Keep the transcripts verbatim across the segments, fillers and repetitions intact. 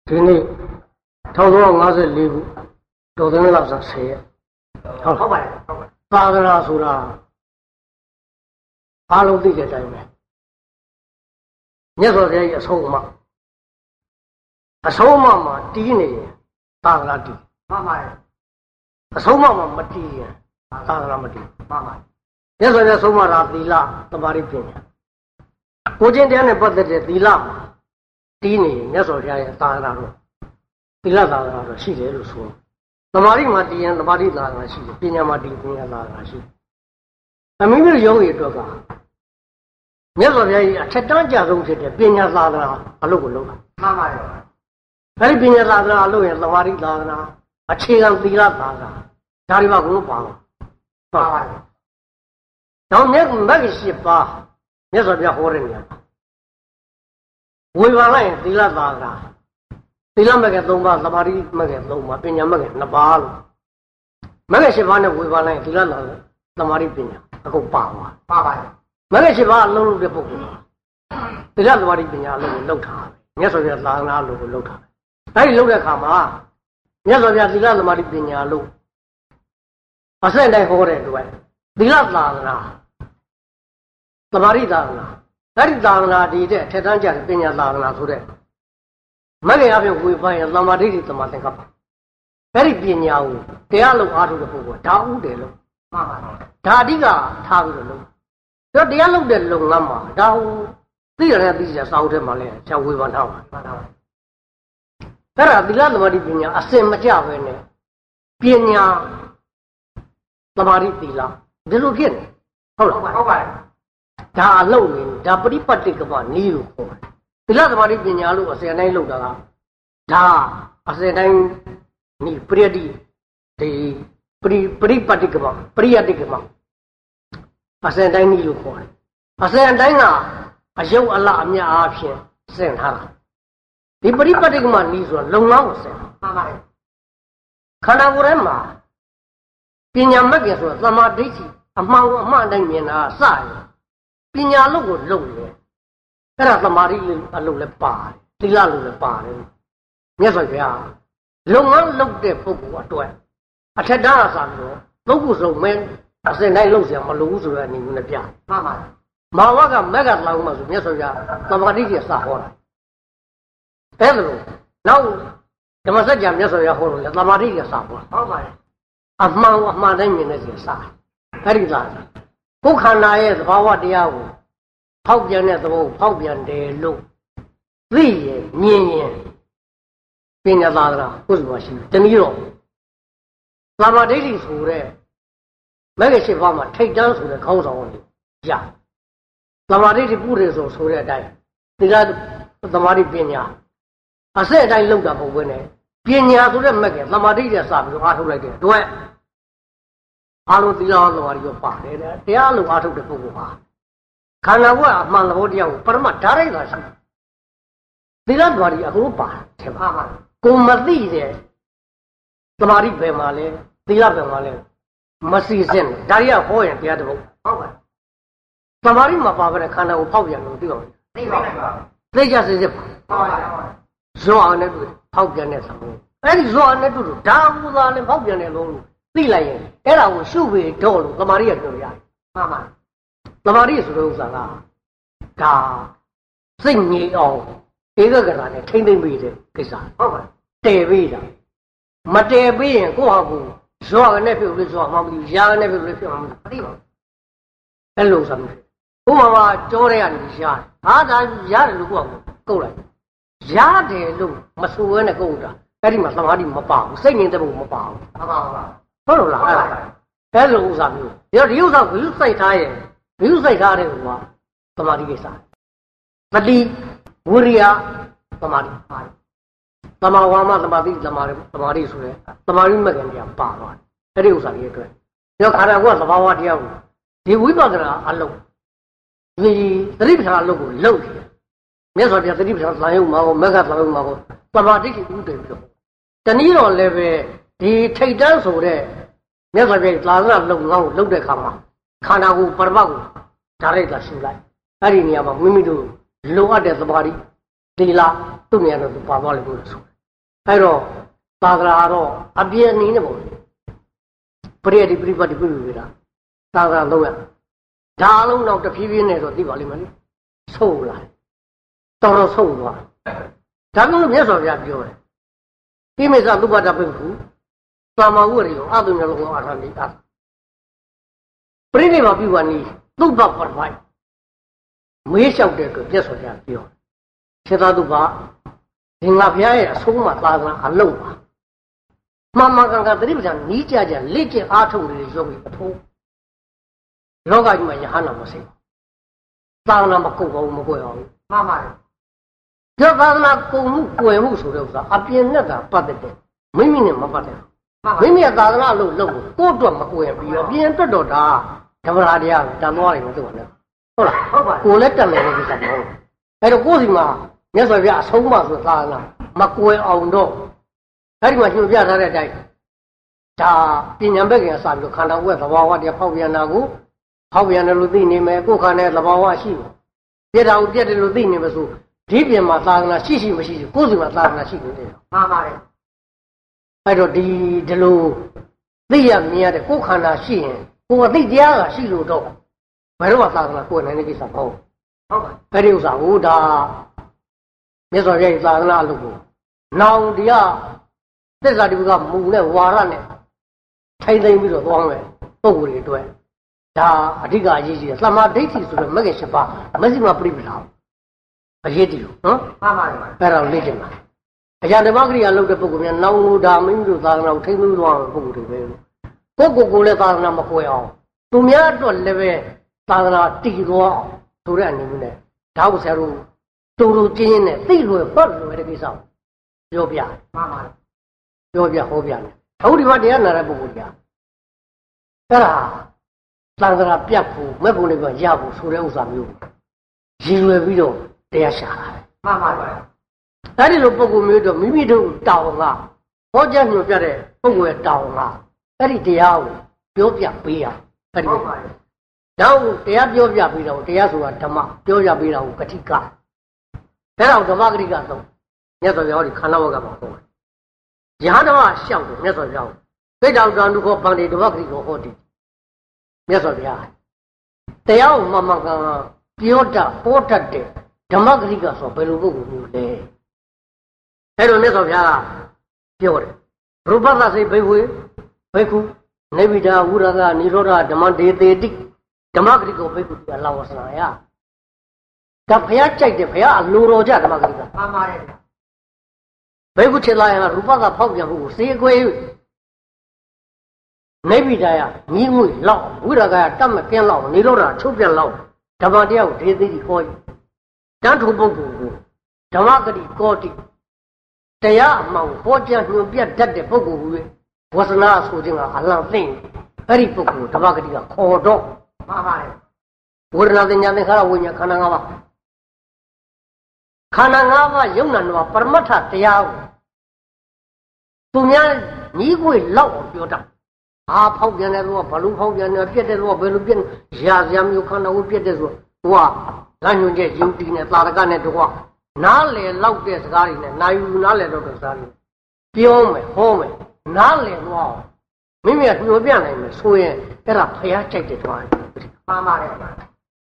ဒီနေ့ထောင်သောငါးဆယ်လေးခုတော်သွင်းလောက်စားဆယ်ရက်ဟုတ်ဟုတ်ပါတယ်ဟုတ်ပါတယ်သာသနာဆိုတာအားလုံးသိတဲ့အတိုင်းပဲမြတ်စွာဘုရားရဲ့အဆုံးအမအဆုံးအမမှာတီးနေရင်သာသနာတည်မှန်ပါတယ်အဆုံးအမမှာမတည်ရင်သာသနာမတည်မှန်ပါတယ်မြတ်စွာဘုရားဆုံးမတာသီလသမာဓိပညာကိုကျင့်တရားနဲ့ပတ်သက်တဲ့သီလမှာတီးနေရင်မြတ်စွာဘုရားရဲ့သာသနာတော့သီလသာသနာတော့ရှိတယ်လို့ဆိုသမာဓိမှာတည်ရင်သမာဓိသာသနာရှိတယ်ပညာမှာတည်ပညာသာသနာရှိတယ်အမိမိတို့ယောဂီအတွက်ကမြတ်စွာဘုရားရဲ့အထက်တန်းကြဆုံးဖြစ်တဲ့ပညာသာသနာအလုပ်ကိုလုပ်တာမှန်ပါတယ်အဲဒီပညာသာသနာအလုပ်ရင်သမာဓိသာသနာအခြေခံသီလသာသနာဒါတွေပါဘုလို့ပါပါပါပါတယ်တော့မြတ်မဂ္ဂင်၈ပါးမြတ်စွာဘုရားဟောတဲ့နေရာမှာဝေဘာလိုက်ရင်သီလသာသနာသီလမဂ္ဂင်၃ပါးသမာဓိမဂ္ဂင်၃ပါးပညာမဂ္ဂင်၂ပါးလို့မဂ္ဂင်၈ပါးနဲ့ဝေဘာလိုက်ရင်သီလသာသမာဓိပညာအခုပါပါပါပါတယ်မဂ္ဂင်၈ပါးအလုံးလုံးတဲ့ပုဂ္ဂိုလ်သီလသမာဓိပညာအလုံးကိုလှုပ်ထားတယ်မြတ်စွာဘုရားသာသနာအလုံးကိုလှုပ်ထားတယ်အဲဒီလှုပ်တဲ့အခါမှာမြတ်စွာဘုရားသီလသမာဓိပညာလို့အစက်တိုင်းဟောတဲ့အတွက်သီလသာသနာသမာဓိသာသနာအဲဒီသာသနာတည်တဲ့အထက်တန်းကျတဲ့ပညာသာသနာဆိုတဲ့မဂ္ဂင်အဖြစ်ဝေဖန်ရင်သမာဓိတိသမာသင်္ကပ္ပအဲဒီပညာကိုတရားလုံးအားထုတ်တဲ့ပုဂ္ဂိုလ်ဒါဥတယ်လို့မှန်ပါပါဒါအဓိကထားပြီးတော့လုပ်တော့တရားလုပ်တဲ့လုပ်ငန်းမှာဒါဟိုသိရတဲ့သိစရာစာအုပ်ထဲမှာလည်းဆရာဝေဖန်ထားပါမှန်ပါပါအဲ့ဒါသီလသမာဓိပညာအစင်မကြပဲနဲ့ပညာသမာဓိသီလဒီလိုဖြစ်နေဟုတ်လားဟုတ်ပါတယ်ဒါအလုပ်နေဒါပရိပတ်တိကမနည်းလို့ခေါ်တယ်သီလသမာဓိပညာလို့အစင်တိုင်းလုပ်တာကဒါအစင်တိုင်းနိပရိယတိဒီပရိပရိပတ်တိကမပရိယတိကမအစင်တိုင်းနည်းလို့ခေါ်တယ်အစင်တိုင်းကအယုတ်အလအမြတ်အားဖြင့်စင်ထားတာဒီပရိပတ်တိကမနည်းဆိုတာလုံလောက်ကိုစင်မှန်ပါတယ်ခန္ဓာကိုယ်ထဲမှာပညာမဂ္ဂင်ဆိုတာသမာဓိဋ္ဌိအမှန်ကိုအမှန်တိုင်းမြင်တာစရပညာလို့ကိုလုံတယ်အဲ့ဒါသမာဓိအလုပ်လည်းပါတယ်သီလလို့လည်းပါတယ်မြတ်စွာဘုရားလုပ်ငန်းလုပ်တဲ့ပုဂ္ဂိုလ်အတွက်အထက်တန်းအစားပြီးတော့သုံးခုစုံမင်းအစင်တိုင်းလုပ်เสียမလို့ဘူးဆိုတဲ့အနေနဲ့ပြမှန်ပါမာဝကမက္ကလောင်းမှာဆိုမြတ်စွာဘုရားသမာဓိကြီးစဟောတာအဲ့ဒါလို့နောက်ဓမ္မစကြာမြတ်စွာဘုရားဟောလို့လေသမာဓိကြီးစဟောဟုတ်ပါတယ်အမှန်အမှန်တိုင်းမြင်နေစီစအဲ့ဒီလားကိုယ်ခန္ဓာရဲ့သဘာဝတရားကိုဖောက်ပြန်တဲ့သဘောဖောက်ပြန်တယ်လို့သိရင်မြင်ရင်ပညာသာသနာကိုယ်စီမရှိဘူးတနည်းတော့သမာဓိဋ္ဌိဆိုတဲ့မဂ္ဂင်၈ပါးမှာထိတ်တန်းဆိုတဲ့ခေါင်းဆောင်ကိုရသမာဓိဋ္ဌိပုရိသောဆိုတဲ့အတိုင်းသီလသမာဓိပညာအစက်အတိုင်းလောက်တာပုံပဲနဲ့ပညာဆိုတဲ့မဂ္ဂင်သမာဓိနဲ့စပြီးတော့အားထုတ်လိုက်တဲ့အတွက်အားလုံးသီလသမာဓိကိုပါတယ်တဲ့တရားလုံးအားထုတ်တဲ့ပုဂ္ဂိုလ်ပါခန္ဓာကိုယ်အမှန်သဘောတရားကိုပရမဓာတ်ရိုက်တာရှိသီလသမာဓိအခုပါတယ်ထင်ပါပါကိုမသိတဲ့သမာဓိပဲမှာလဲသီလပဲမှာလဲမစီစဉ်ဒါရီကဟောရင်တရားတစ်ပုဒ်ဟုတ်ပါသမာဓိမှာပါပဲခန္ဓာကိုဖောက်ပြန်လို့သိပါ့မလားသိပါပါသိကြစစ်စစ်ပါဟုတ်ပါဇောအောင်နဲ့တူဖောက်ပြန်တဲ့သဘောအဲ့ဒီဇောအောင်နဲ့တူဒါကူသာလည်းဖောက်ပြန်တယ်လို့သိလိုက်ရင်အဲ့ဒါကိုရှုပေတော့လို့သမာဓိကပြောရတယ်မှန်ပါသမာဓိဆိုတဲ့ဥစ္စာကဒါစိတ်ငြိမ်အောင်ဧကဂရနဲ့ထိမ့်သိမ့်ပြီးတဲ့ကိစ္စဟုတ်ပါတည်ပြီးတာမတည်ပြီးရင်ကိုယ့်ဟာကိုယ်ဇောကနဲ့ပြုတ်လို့ဇောမှမသိရာကနဲ့ပြုတ်လို့ပြုတ်မှမသိပါဘူးအဲ့လိုဆိုမျိုးဘုရားမှာကြောတဲ့ကနေရတယ်ဟာဒါရတယ်လို့ကိုယ့်ဟာကိုယ်ကုတ်လိုက်ရတယ်လို့မဆိုရဲနဲ့ကုတ်တာအဲ့ဒီမှာသမာဓိမပါဘူးစိတ်ငြိမ်တဲ့ဘုံမပါဘူးမှန်ပါပါဟုတ်လို့လားအဲ့ဒါအဲ့လိုဥစ္စာမျိုးဒီဒီဥစ္စာကိုစိုက်ထားရင်ဒီဥစ္စာစိုက်ထားတဲ့ဟိုကသမာဓိကိစ္စတတိဝိရိယသမာဓိသမာဝါမသမာဓိသမာဓိသမာဓိဆိုတဲ့သမာဓိမဂ္ဂင်တရားပါသွားတယ်အဲ့ဒီဥစ္စာကြီးအတွက်ဒီခါရကသဘာဝတရားကိုဒီဝိပဿနာအလုံးဒီသတိပဋ္ဌာန်အလုံးကိုလှုပ်တယ်မြတ်စွာဘုရားသတိပဋ္ဌာန်သံယုတ်မှာကိုမဂ္ဂသံယုတ်မှာကိုသမာဓိကိုဥတည်ပြီးတော့တနည်းတော့လည်းပဲဒီထိတ်တန်းဆိုတဲ့မြတ်စွာဘုရားသာသနာလုံငောင်းကိုလှုပ်တဲ့ခါမှာခန္ဓာကိုယ်ပရမတ်ကိုဓာတ်လိုက်တာရှုလိုက်အဲ့ဒီနေရာမှာမိမိတို့လိုအပ်တဲ့သမာဓိသီလသူ့နေရာတော့ပါသွားလိမ့်လို့ဆိုအဲ့တော့သာသနာတော့အပြည့်အနေနဲ့ပေါ့ပရိယတိပြိပတ်တိပြုပြီလားသာသနာလုံးရဒါအလုံးတော့တဖြည်းဖြည်းနဲ့တော့သိပါလိမ့်မယ်လေဆုံးလာတော်တော်ဆုံးသွားဒါကြောင့်မြတ်စွာဘုရားပြောတယ်ိမေသသုဘတပိခုသာမဝရိယောအတုညလောအာရဏိအပရိနိဗ္ဗာန်ပြုပါနည်းသုဘပပိုက်မေးလျှောက်တဲ့အတွက်ပြတ်စွာပြပြောစေတသုဘဒီငါဘုရားရဲ့အဆုံးအမသာသနာအလုံးပါမမကံကတိပ္ပံနီးကြကြလက်ကျအားထုတ်နေတဲ့ယောဂီအထိုးလောကကြီးမှာယဟနာမစိသာသနာမကုတ်ဘူးမကွယ်အောင်မှန်ပါတယ်ကျောသာသနာကုံမှုကွယ်မှုဆိုတဲ့ဥစ္စာအပြင်နဲ့သာပတ်သက်တယ်မိမိနဲ့မပတ်သက်ဘူးမိမိရဲ့သာသနာလို့လုပ်ကိုကိုယ့်အတွက်မကွယ်ပြီးတော့ပြင်အတွက်တော့ဒါဓမ္မရာတရားတန်သွားတယ်မသိဘူးနဲ့ဟုတ်လားဟုတ်ပါကိုယ်လည်းတန်တယ်လို့ပြောတာမဟုတ်အဲ့တော့ကိုယ်စီမှာမြတ်စွာဘုရားအဆုံးအမဆိုသာသနာမကွယ်အောင်တော့အဲ့ဒီမှာညွှန်ပြထားတဲ့အတိုင်းဒါပညာဘက်ကစပြီးတော့ခန္ဓာဝက်သဘာဝတရားဖောက်ပြန်တာကိုဖောက်ပြန်တယ်လို့သိနေမယ်ကိုယ်ခန္ဓာသဘာဝရှိတယ်ပြက်တာကိုပြက်တယ်လို့သိနေမယ်ဆိုဒီပြင်မှာသာသနာရှိရှိမရှိရှိကိုယ်စီမှာသာသနာရှိနေတယ်မှန်ပါတယ်အဲ့တော့ဒီဒီလိုသိရမြင်ရတဲ့ကိုယ်ခန္ဓာရှိရင်ကိုယ်ကသိတရားကရှိလို့တော့ဘယ်တော့မှသာသနာကိုယ်နိုင်တဲ့ကိစ္စမဟုတ်ဟုတ်ပါအဲ့ဒီဥစ္စာဟိုဒါမြတ်စွာဘုရားသာသနာအလုပ်ကိုနောင်တရားသစ္စာတိကမူနဲ့ဝါရနဲ့ထိုင်သိမ်းပြီးတော့သွားမယ်ပုံကိုယ်တွေအတွက်ဒါအဓိကအရေးကြီးတယ်သမာဓိဋ္ဌိဆိုတဲ့မဂ္ဂင်၈ပါးမဇ္ဈိမပရိပဒါအရေးတည်လို့နော်မှန်ပါတယ်အဲ့ဒါလေ့ကျင့်ပါအရာဓမ္မကရိယာလုပ်တဲ့ပုဂ္ဂိုလ်များနောင်လို့ဒါမိမိတို့သာသနာကိုထိန်းသိမ်းသွားတဲ့ပုဂ္ဂိုလ်တွေပဲကိုယ့်ကိုယ်ကိုလည်းသာသနာမကွယ်အောင်သူများအတွက်လည်းပဲသာသနာတည်သွားအောင်ဆိုတဲ့အနေနဲ့ဒါကိုဆရာတို့တူတူချင်းချင်းနဲ့သိလွယ်ပတ်လွယ်တဲ့ကိစ္စကိုပြောပြမှန်ပါတယ်ပြောပြဟောပြတယ်အခုဒီမှာတရားနာတဲ့ပုဂ္ဂိုလ်ကြီးအဲ့ဒါသာသနာပြတ်ဖို့မဲ့ဖို့လည်းရဖို့ဆိုတဲ့ဥစ္စာမျိုးရည်ရွယ်ပြီးတော့တရားရှာတာမှန်ပါပါအဲ့ဒီလိုပုဂ္ဂိုလ်မျိုးတော့မိမိတို့တောင်းကဟောကြားညွှန်ပြတဲ့ပုဂ္ဂိုလ်ရဲ့တောင်းကအဲ့ဒီတရားကိုပြောပြပေးရအဲ့ဒီဟုတ်ပါတယ်တော့တရားပြောပြပေးတော့တရားဆိုတာဓမ္မပြောပြပေးတာကိုကတိကအဲ့ဒါကိုဓမ္မကတိကတော့မြတ်စွာဘုရားဒီခန္ဓာဝကမှာဟောတယ်ယဟဓမ္မရှောက်တယ်မြတ်စွာဘုရားသိတောင်တန်သူခေါ်ဗန္တိဓမ္မကတိကိုဟောတယ်မြတ်စွာဘုရားတရားကိုမမှန်ကန်ပြောတတ်ဟောတတ်တယ်ဓမ္မဂရိကဆိုဘယ်လိုပုဂ္ဂိုလ်မျိုးလဲအဲ့တော့မြတ်စွာဘုရားကပြောတယ်ရူပသစိတ်ဘိဝေဘိက္ခုနေဗိဒာဝုရကနိရောဓဓမ္မဒေသေတိဓမ္မဂရိကောဘိက္ခုကလာဝဆနာယဒါဘုရားကြိုက်တယ်ဘုရားအလိုတော်ကြဓမ္မဂရိကမှန်ပါတယ်ဘိက္ခုခြေလာရင်ရူပကဖောက်ပြန်မှုကိုစေခွေနေဗိဒာယညီငွေလောက်ဝုရကတတ်မကင်းလောက်နိရောဓချုပ်ပြန်လောက်ဓမ္မတရားကိုဒေသေတိခေါ်တန်ထုပုဂ္ဂိုလ်ကိုဓမ္မဂတိကောတိတရားအမှန်ဟောကြားညွှန်ပြတတ်တဲ့ပုဂ္ဂိုလ်ကိုဝဆနာဆိုခြင်းကအလံသိမ့်အဲ့ဒီပုဂ္ဂိုလ်ဓမ္မဂတိကခေါ်တော့မှန်ပါတယ်ဝေဒနာသင်ညာသင်္ခါရဝိညာဉ်ခန္ဓာ၅ပါးခန္ဓာ၅ပါးယုံနာနဝပရမတ္ထတရားကိုသူများညီးခွေလောက်အောင်ပြောတတ်အာဖောက်ပြန်တယ်ဆိုတော့ဘလူဖောက်ပြန်တယ်ပြက်တယ်ဆိုတော့ဘယ်လိုပြက်ရာဇာမျိုးခန္ဓာကိုပြက်တယ်ဆိုတော့ဟိုကလမ်းညွှန်ချက်ယုံတည်နဲ့သာရကနဲ့တော့နားလေလောက်တဲ့စကားတွေနဲ့နာယူနားလေတော့တဲ့စကားတွေပြောမယ်ဟောမယ်နားလေတော့မိမိကညှို့ပြနိုင်မယ်ဆိုရင်အဲ့ဒါဖျားကြိုက်တဲ့သွားတယ်မှန်ပါတယ်အဲ့ဒါဟို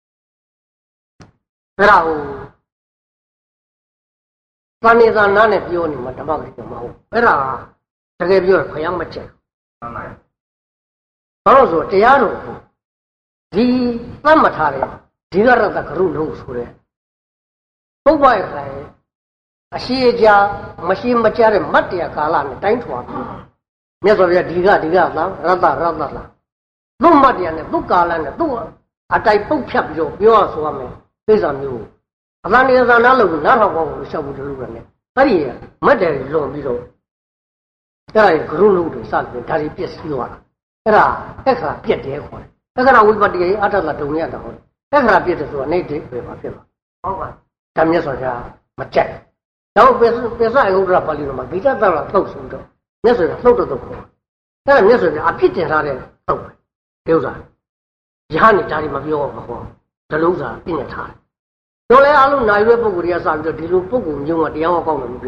သာနေသာနားနဲ့ပြောနေမှာဓမ္မဂရိကမဟုတ်အဲ့ဒါတကယ်ပြောရင်ဖျားမကြိုက်မှန်ပါတယ်ဘာလို့ဆိုတရားတော်ဒီသတ်မှတ်ထားတယ်ဒီကရတကရုလို့ဆိုတဲ့ပုပ္ပယခိုင်အရှိအကြာမရှိမကြတဲ့မတ်တရားကာလနဲ့တိုင်းထွာပြီးမြတ်စွာဘုရားဒီကဒီကလားရတရတလားသူ့မတ်တရားနဲ့သူ့ကာလနဲ့သူ့အတိုက်ပုတ်ဖြတ်ပြီးတော့ပြောရဆိုရမယ်သိစ္စာမျိုးအသံနေသာနာလို့နားထောင်ဖို့ရှောက်ဖို့တလူရတယ်အဲ့ဒီမတ်တယ်လွန်ပြီးတော့အဲ့ဒါဂရုလို့တွေစတယ်ဒါတွေပြည့်စည်သွားတာအဲ့ဒါတက်ခါပြက်တယ်ခေါ်တယ်တက်ခါဝိပတ္တိအတ္တကဒုံရတာဟုတ်တက်ခါပြက်တယ်ဆိုတာနေတိပဲပါဖြစ်မှာဟုတ်ပါဒါမြတ်စွာဘုရားမကြိုက်တော့ပိပိစအယုဒ္ဓပါဠိတော်မှာဂိတသရသုတ်ဆိုတော့မြတ်စွာဘုရားသုတ်တော့ခေါ်အဲ့ဒါမြတ်စွာဘုရားအဖြစ်တင်ထားတဲ့သုတ်ပဲဒီဥစ္စာယဟန်နေတာတွေမပြောမဟောဒလုံးစာပြည့်နေထားတယ်တော့လဲအလုံးနိုင်ရွယ်ပုဂ္ဂိုလ်တွေကစပြီးတော့ဒီလိုပုဂ္ဂိုလ်မျိုးကတရားဟောကောင်းတယ်မပြောတော့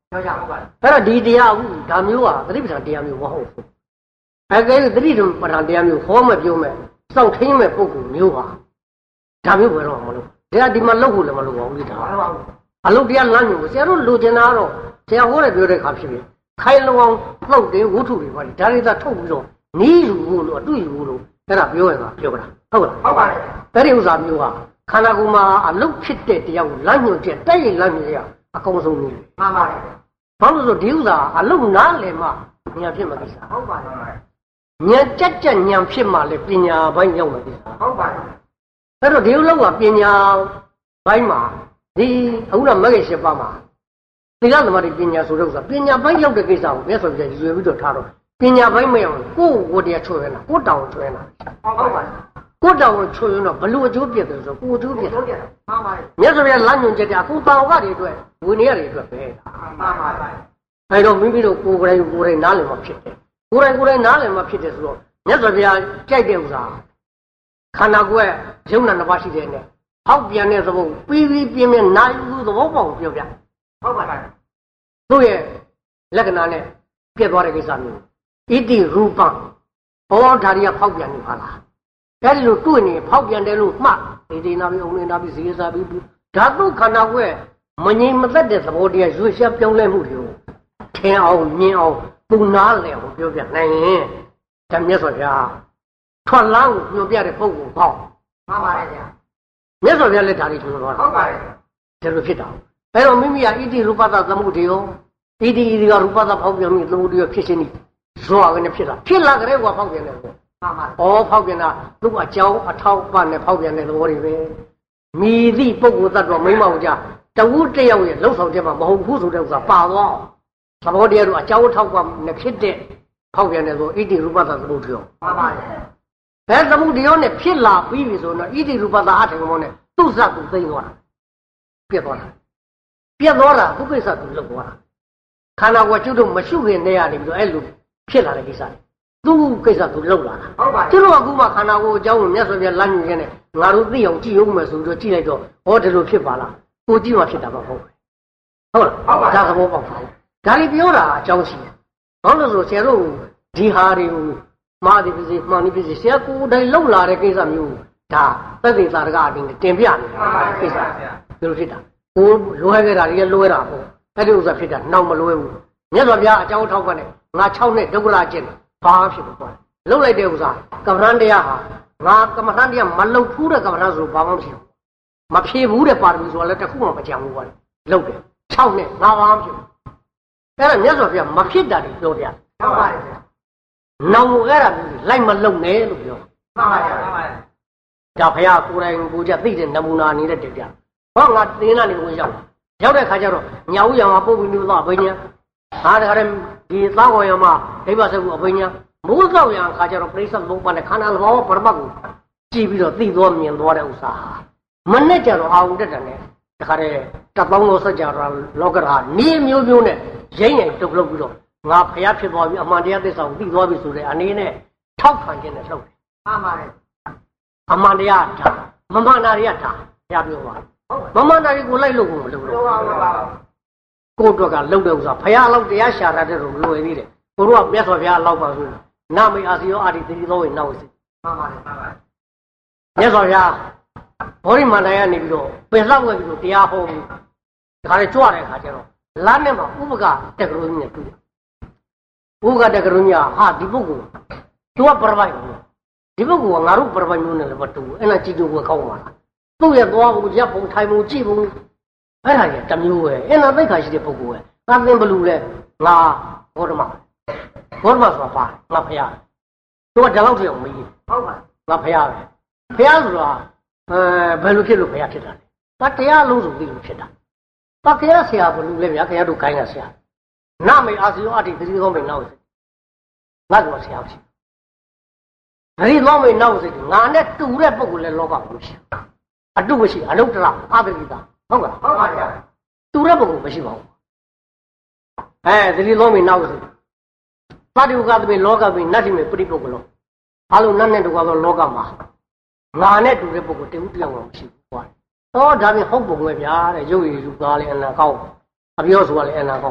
ပြောကြဟုတ်ပါအဲ့တော့ဒီတရားဟုဒါမျိုးဟာသတိပဋ္ဌာန်တရားမျိုးမဟုတ်ဘူးအဲကဲသတိပဋ္ဌာန်တရားမျိုးဟောမပြောမဲ့စောင့်ထင်းမဲ့ပုဂ္ဂိုလ်မျိုးဟာဒါမျိုးဘယ်တော့မလုပ်တရားဒီမှာလုပ်ဖို့လည်းမလုပ်ပါဘူးဒါအလုပ်တရားလမ်းမျိုးဆရာတို့လိုချင်တာတော့ဆရာဟောတယ်ပြောတဲ့ခါဖြစ်ပြီခိုင်လုံအောင်ပုတ်တယ်ဝုထုတွေပါဒါတွေသာထုတ်ပြီးတော့နီးယူဖို့လို့အတွေ့ယူဖို့လို့အဲ့ဒါပြောရတာပြောကြတာဟုတ်လားဟုတ်ပါတယ်အဲ့ဒီဥစ္စာမျိုးဟာခန္ဓာကိုယ်မှာအလုတ်ဖြစ်တဲ့တရားကိုလမ်းညွှန်ချက်တိုက်ရိုက်လမ်းညွှန်ရအကောင်းဆုံးနည်းမှန်ပါတယ်ဘာလို့ဆိုဒီဥစ္စာအလုတ်နားလည်မှဉာဏ်ဖြစ်မှာကိစ္စဟုတ်ပါတယ်ဉာဏ်ကြက်ကြက်ဉာဏ်ဖြစ်မှလည်းပညာပိုင်းရောက်မှာကိစ္စဟုတ်ပါတယ်အဲ့တော့ဒီဥလောကပညာပိုင်းမှာဒီအခုတော့မဂ္ဂင်၈ပါးမှာသီလသမာဓိပညာဆိုတဲ့ဥစ္စာပညာပိုင်းရောက်တဲ့ကိစ္စကိုမြတ်စွာဘုရားရည်ရွယ်ပြီးတော့ထားတော့ပညာပိုင်းမရောက်ဘူးကိုယ်ဝတ္တရားချွဲနေတာကိုယ်တောင်ချွဲနေတာဟုတ်ပါတယ်ကိုယ်တောင်ချွဲရင်တော့ဘလို့အကျိုးပြတယ်ဆိုကိုယ်အကျိုးပြတယ်မှန်ပါတယ်မြတ်စွာဘုရားလမ်းညွှန်ချက်တရားကိုယ်တောင်ကတွေအတွက်ဝိနည်းတွေအတွက်ပဲမှန်ပါတယ်အဲတော့မိမိတို့ကိုယ်ကိုယ်တိုင်ကိုယ်တိုင်နားလည်မှဖြစ်တယ်ကိုယ်တိုင်ကိုယ်တိုင်နားလည်မှဖြစ်တယ်ဆိုတော့မြတ်စွာဘုရားကြိုက်တဲ့ဥစ္စာခန္ဓာကိုယ်ရုပ်နာနှစ်ပါးရှိတဲ့နဲ့ဟောက်ပြန်တဲ့သဘောပြီးပြီးပြင်းပြင်းနိုင်ဘူးသဘောပေါက်ပြောပြဟုတ်ပါတယ်သူ့ရဲ့လက္ခဏာနဲ့ပြည့်သွားတဲ့ကိစ္စမျိုးဣတိရူပံဘောဓာရီကဖောက်ပြန်နေပါလားအဲဒီလိုတွေ့နေဖောက်ပြန်တယ်လို့မှတ်ဒီဒီနာပြီးအုံနေတာပြီးဇေယျစာပြီးဓာတုခန္ဓာကိုယ်မငြိမ်မသက်တဲ့သဘောတရားရွှေ့ရှားပြောင်းလဲမှုတွေကိုထင်အောင်မြင်အောင်သူနားလည်အောင်ပြောပြနိုင်ရင်ဓမ္မမြတ်စွာဘုရားထွက်လန်းကိုပြောပြတဲ့ပုဂ္ဂိုလ်ပေါ့မှန်ပါတယ်ဗျာမြတ်စွာဘုရားလက်ဓာရီပြောသွားတာဟုတ်ပါတယ်ဒါလိုဖြစ်တာအဲတော့မိမိကဣတိရူပသသမုဒ္ဒေယောဣတိဣတိကရူပသဖောက်ပြန်ပြီးသမုဒ္ဒေယောဖြစ်ခြင်းဤဇောကနေဖြစ်လာဖြစ်လာကြတဲ့ကွာဖောက်ပြန်တယ်ပေါ့မှန်ပါဩဖောက်ပြန်တာသူ့အကြောင်းအထောက်ပံ့နဲ့ဖောက်ပြန်တဲ့သဘောတွေပဲမိသည့်ပုဂ္ဂိုလ်သတ္တဝါမိမ့်မအောင်ကြတဝုတယောက်ရဲ့လှုပ်ဆောင်ချက်မှာမဟုတ်ဘူးဆိုတဲ့ဥစ္စာပါသွားသဘောတရားတို့အကြောင်းအထောက်ပံ့နဲ့ဖြစ်တဲ့ဖောက်ပြန်တယ်ဆိုဣတိရူပသသမုဒ္ဒေယောမှန်ပါဘယ်သမုဒ္ဒေယောနဲ့ဖြစ်လာပြီးပြီဆိုတော့ဣတိရူပသအထေမောနဲ့သူ့ဇတ်ကိုသိမ်းသွားတာပြတ်သွားတာပြတ်သွားတာသူကိစ္စသူလုပ်သွားတာခန္ဓာကိုယ်ကျွတ်တော့မရှုခင်နေရနေပြီးတော့အဲ့လိုဖြစ်လာတဲ့ကိစ္စသူ့ကိစ္စသူလုပ်လာတာဟုတ်ပါကျွတ်တော့အခုမှခန္ဓာကိုယ်အကြောင်းကိုမြတ်စွာဘုရားလမ်းညွှန်ခြင်းနဲ့ငါတို့သိအောင်ကြည့်အောင်မယ်ဆိုပြီးတော့ကြည့်လိုက်တော့ဟောဒီလိုဖြစ်ပါလားကိုကြည့်မှဖြစ်တာမဟုတ်ဘူးဟုတ်လားဒါသဘောပေါက်ပါလားဒါလေးပြောတာအကြောင်းရှိတယ်ဘာလို့လဲဆိုဆရာတို့ဒီဟာတွေကိုမာဒီပစ္စည်းမှန်ဒီပစ္စည်းဆရာကိုယ်တိုင်လောက်လာတဲ့ကိစ္စမျိုးဒါသက်သေသာရကအတင်းတင်ပြနေတာကိစ္စဒီလိုဖြစ်တာကိုလွဲခဲ့တာကြီးလွဲတာပေါ့အဲ့ဒီဥစ္စာဖြစ်တာနောက်မလွဲဘူးမြတ်စွာဘုရားအကြောင်းထောက်ကနေငါ၆နှစ်ဒုက္ခလာကျင့်ဘာဖြစ်လို့ပေါ့လှုပ်လိုက်တဲ့ဥစ္စာကမ္မဋ္ဌာန်းတရားဟာငါကမ္မဋ္ဌာန်းတရားမလှုပ်ဘူးတဲ့ကမ္မဋ္ဌာန်းဆိုဘာမှမရှိဘူးမဖြေဘူးတဲ့ပါရမီဆိုတာလည်းတစ်ခုမှမကြံဘူးပေါ့လှုပ်တယ်၆နှစ်ငါဘာမှဖြစ်ဘူးအဲ့ဒါမြတ်စွာဘုရားမဖြစ်တာတွေပြောပြဟုတ်ပါတယ်ဗျာနောင်အဲ့ဒါလိုက်မလုံနဲ့လို့ပြောမှန်ပါဗျာမှန်ပါဗျာဒါဘုရားကိုယ်တိုင်ကိုယ်ကြသိတဲ့နမူနာနေတဲ့တက်ပြဟောငါသင်္ကန်းနေကိုရောက်ရောက်တဲ့ခါကျတော့ညာဥ်ရောင်မှာပုတ်ပြီးလို့သွားဘိညာဟာတခါတည်းဒီသားကောင်ရောင်မှာဒိဗ္ဗစကုအဘိညာမိုးတော့ရံခါကျတော့ပြိဿလုံးပါနဲ့ခန္ဓာသဘောပရမတ်ကိုကြည့်ပြီးတော့သိသွားမြင်သွားတဲ့ဥစ္စာမနဲ့ကြတော့အာုံတက်တယ်နဲ့တခါတည်းတပေါင်းလို့ဆက်ကြတော့လောကရာနေမျိုးမျိုးနဲ့ရိမ့်ရိမ့်တုပ်လုပ်ပြီးတော့ငါဖျားဖြစ်သွားပြီအမှန်တရားသစ္စာကိုသိသွားပြီဆိုတဲ့အနေနဲ့ထောက်ခံခြင်းနဲ့လှုပ်တယ်မှန်ပါတယ်အမှန်တရားဒါမမှန်တာတွေကဒါဘုရားပြောပါမမှန်တာတွေကိုလိုက်လို့ကိုမလုပ်လို့ကိုယ့်အတွက်ကလှုပ်တဲ့ဥစ္စာဘုရားလောက်တရားရှာတာတဲ့လိုလွယ်သေးတယ်ကိုတို့ကမြတ်စွာဘုရားလောက်ပါဆိုနာမေအာစီယောအာတိတိသောဝေနောက်စီမှန်ပါတယ်မှန်ပါတယ်မြတ်စွာဘုရားဘောဓိမန္တရကနေပြီးတော့ပင်လောက်ဝဲပြီးတော့တရားဟောပြီးဒါခါလေးကြွတဲ့အခါကျတော့လမ်းနဲ့မှာဥပကတက္ကရုညနဲ့တွေ့ဥပကတက္ကရုညဟာဒီပုဂ္ဂိုလ်သူကပရပိုက်ဘူးဒီပုဂ္ဂိုလ်ကငါတို့ပရပိုက်မျိုးနဲ့လည်းမတူဘူးအဲ့ဒါကြည့်ကြကိုကောင်းပါလားသူ့ရဲ့သွားဖို့ရပ်ဖို့ထိုင်ဖို့ကြည့်ဖို့အဲ့ဒါကြီးတမျိုးပဲအဲ့ဒါသိက္ခာရှိတဲ့ပုဂ္ဂိုလ်ပဲငါသင်ဘလူလဲငါဘောဓမဘောဓမဆိုတာပါငါဖျားသူကတလောက်ပြောင်မေးဟုတ်ပါငါဖျားပဲဖျားဆိုတာအဲဘယ်လိုဖြစ်လို့ဖျားဖြစ်တာလဲတတရားလုံးစုံသိလို့ဖြစ်တာတကယ်ဆရာဘလူလဲဗျာခင်ဗျားတို့ခိုင်းတာဆရာနမေအာစီယောအတ္တိသတိကောင်းမေနောက်စိငါကတော့ဆရာဖြစ်သတိကောင်းမေနောက်စိငါနဲ့တူတဲ့ပုဂ္ဂိုလ်လဲလောကမရှိအတုမရှိအနုတ္တရအာသရိတာဟုတ်ကလားဟုတ်ပါဗျာတူတဲ့ပုဂ္ဂိုလ်မရှိပါဘူးအဲသတိကောင်းမေနောက်စိပါတိဥကသမေလောကမေနတ္တိမေပရိပုဂ္ဂလောအလုံးနတ်နဲ့တူကတော့လောကမှာငါနဲ့တူတဲ့ပုဂ္ဂိုလ်တဦးတယောက်မှမရှိဘူးကွာတော့ဒါပြင်ဟုတ်ပုံပဲဗျာတဲ့ရုပ်ရည်လူသားလည်းအနာကောင်းအပြောဆိုတာလည်းအနာကောင်းတယ်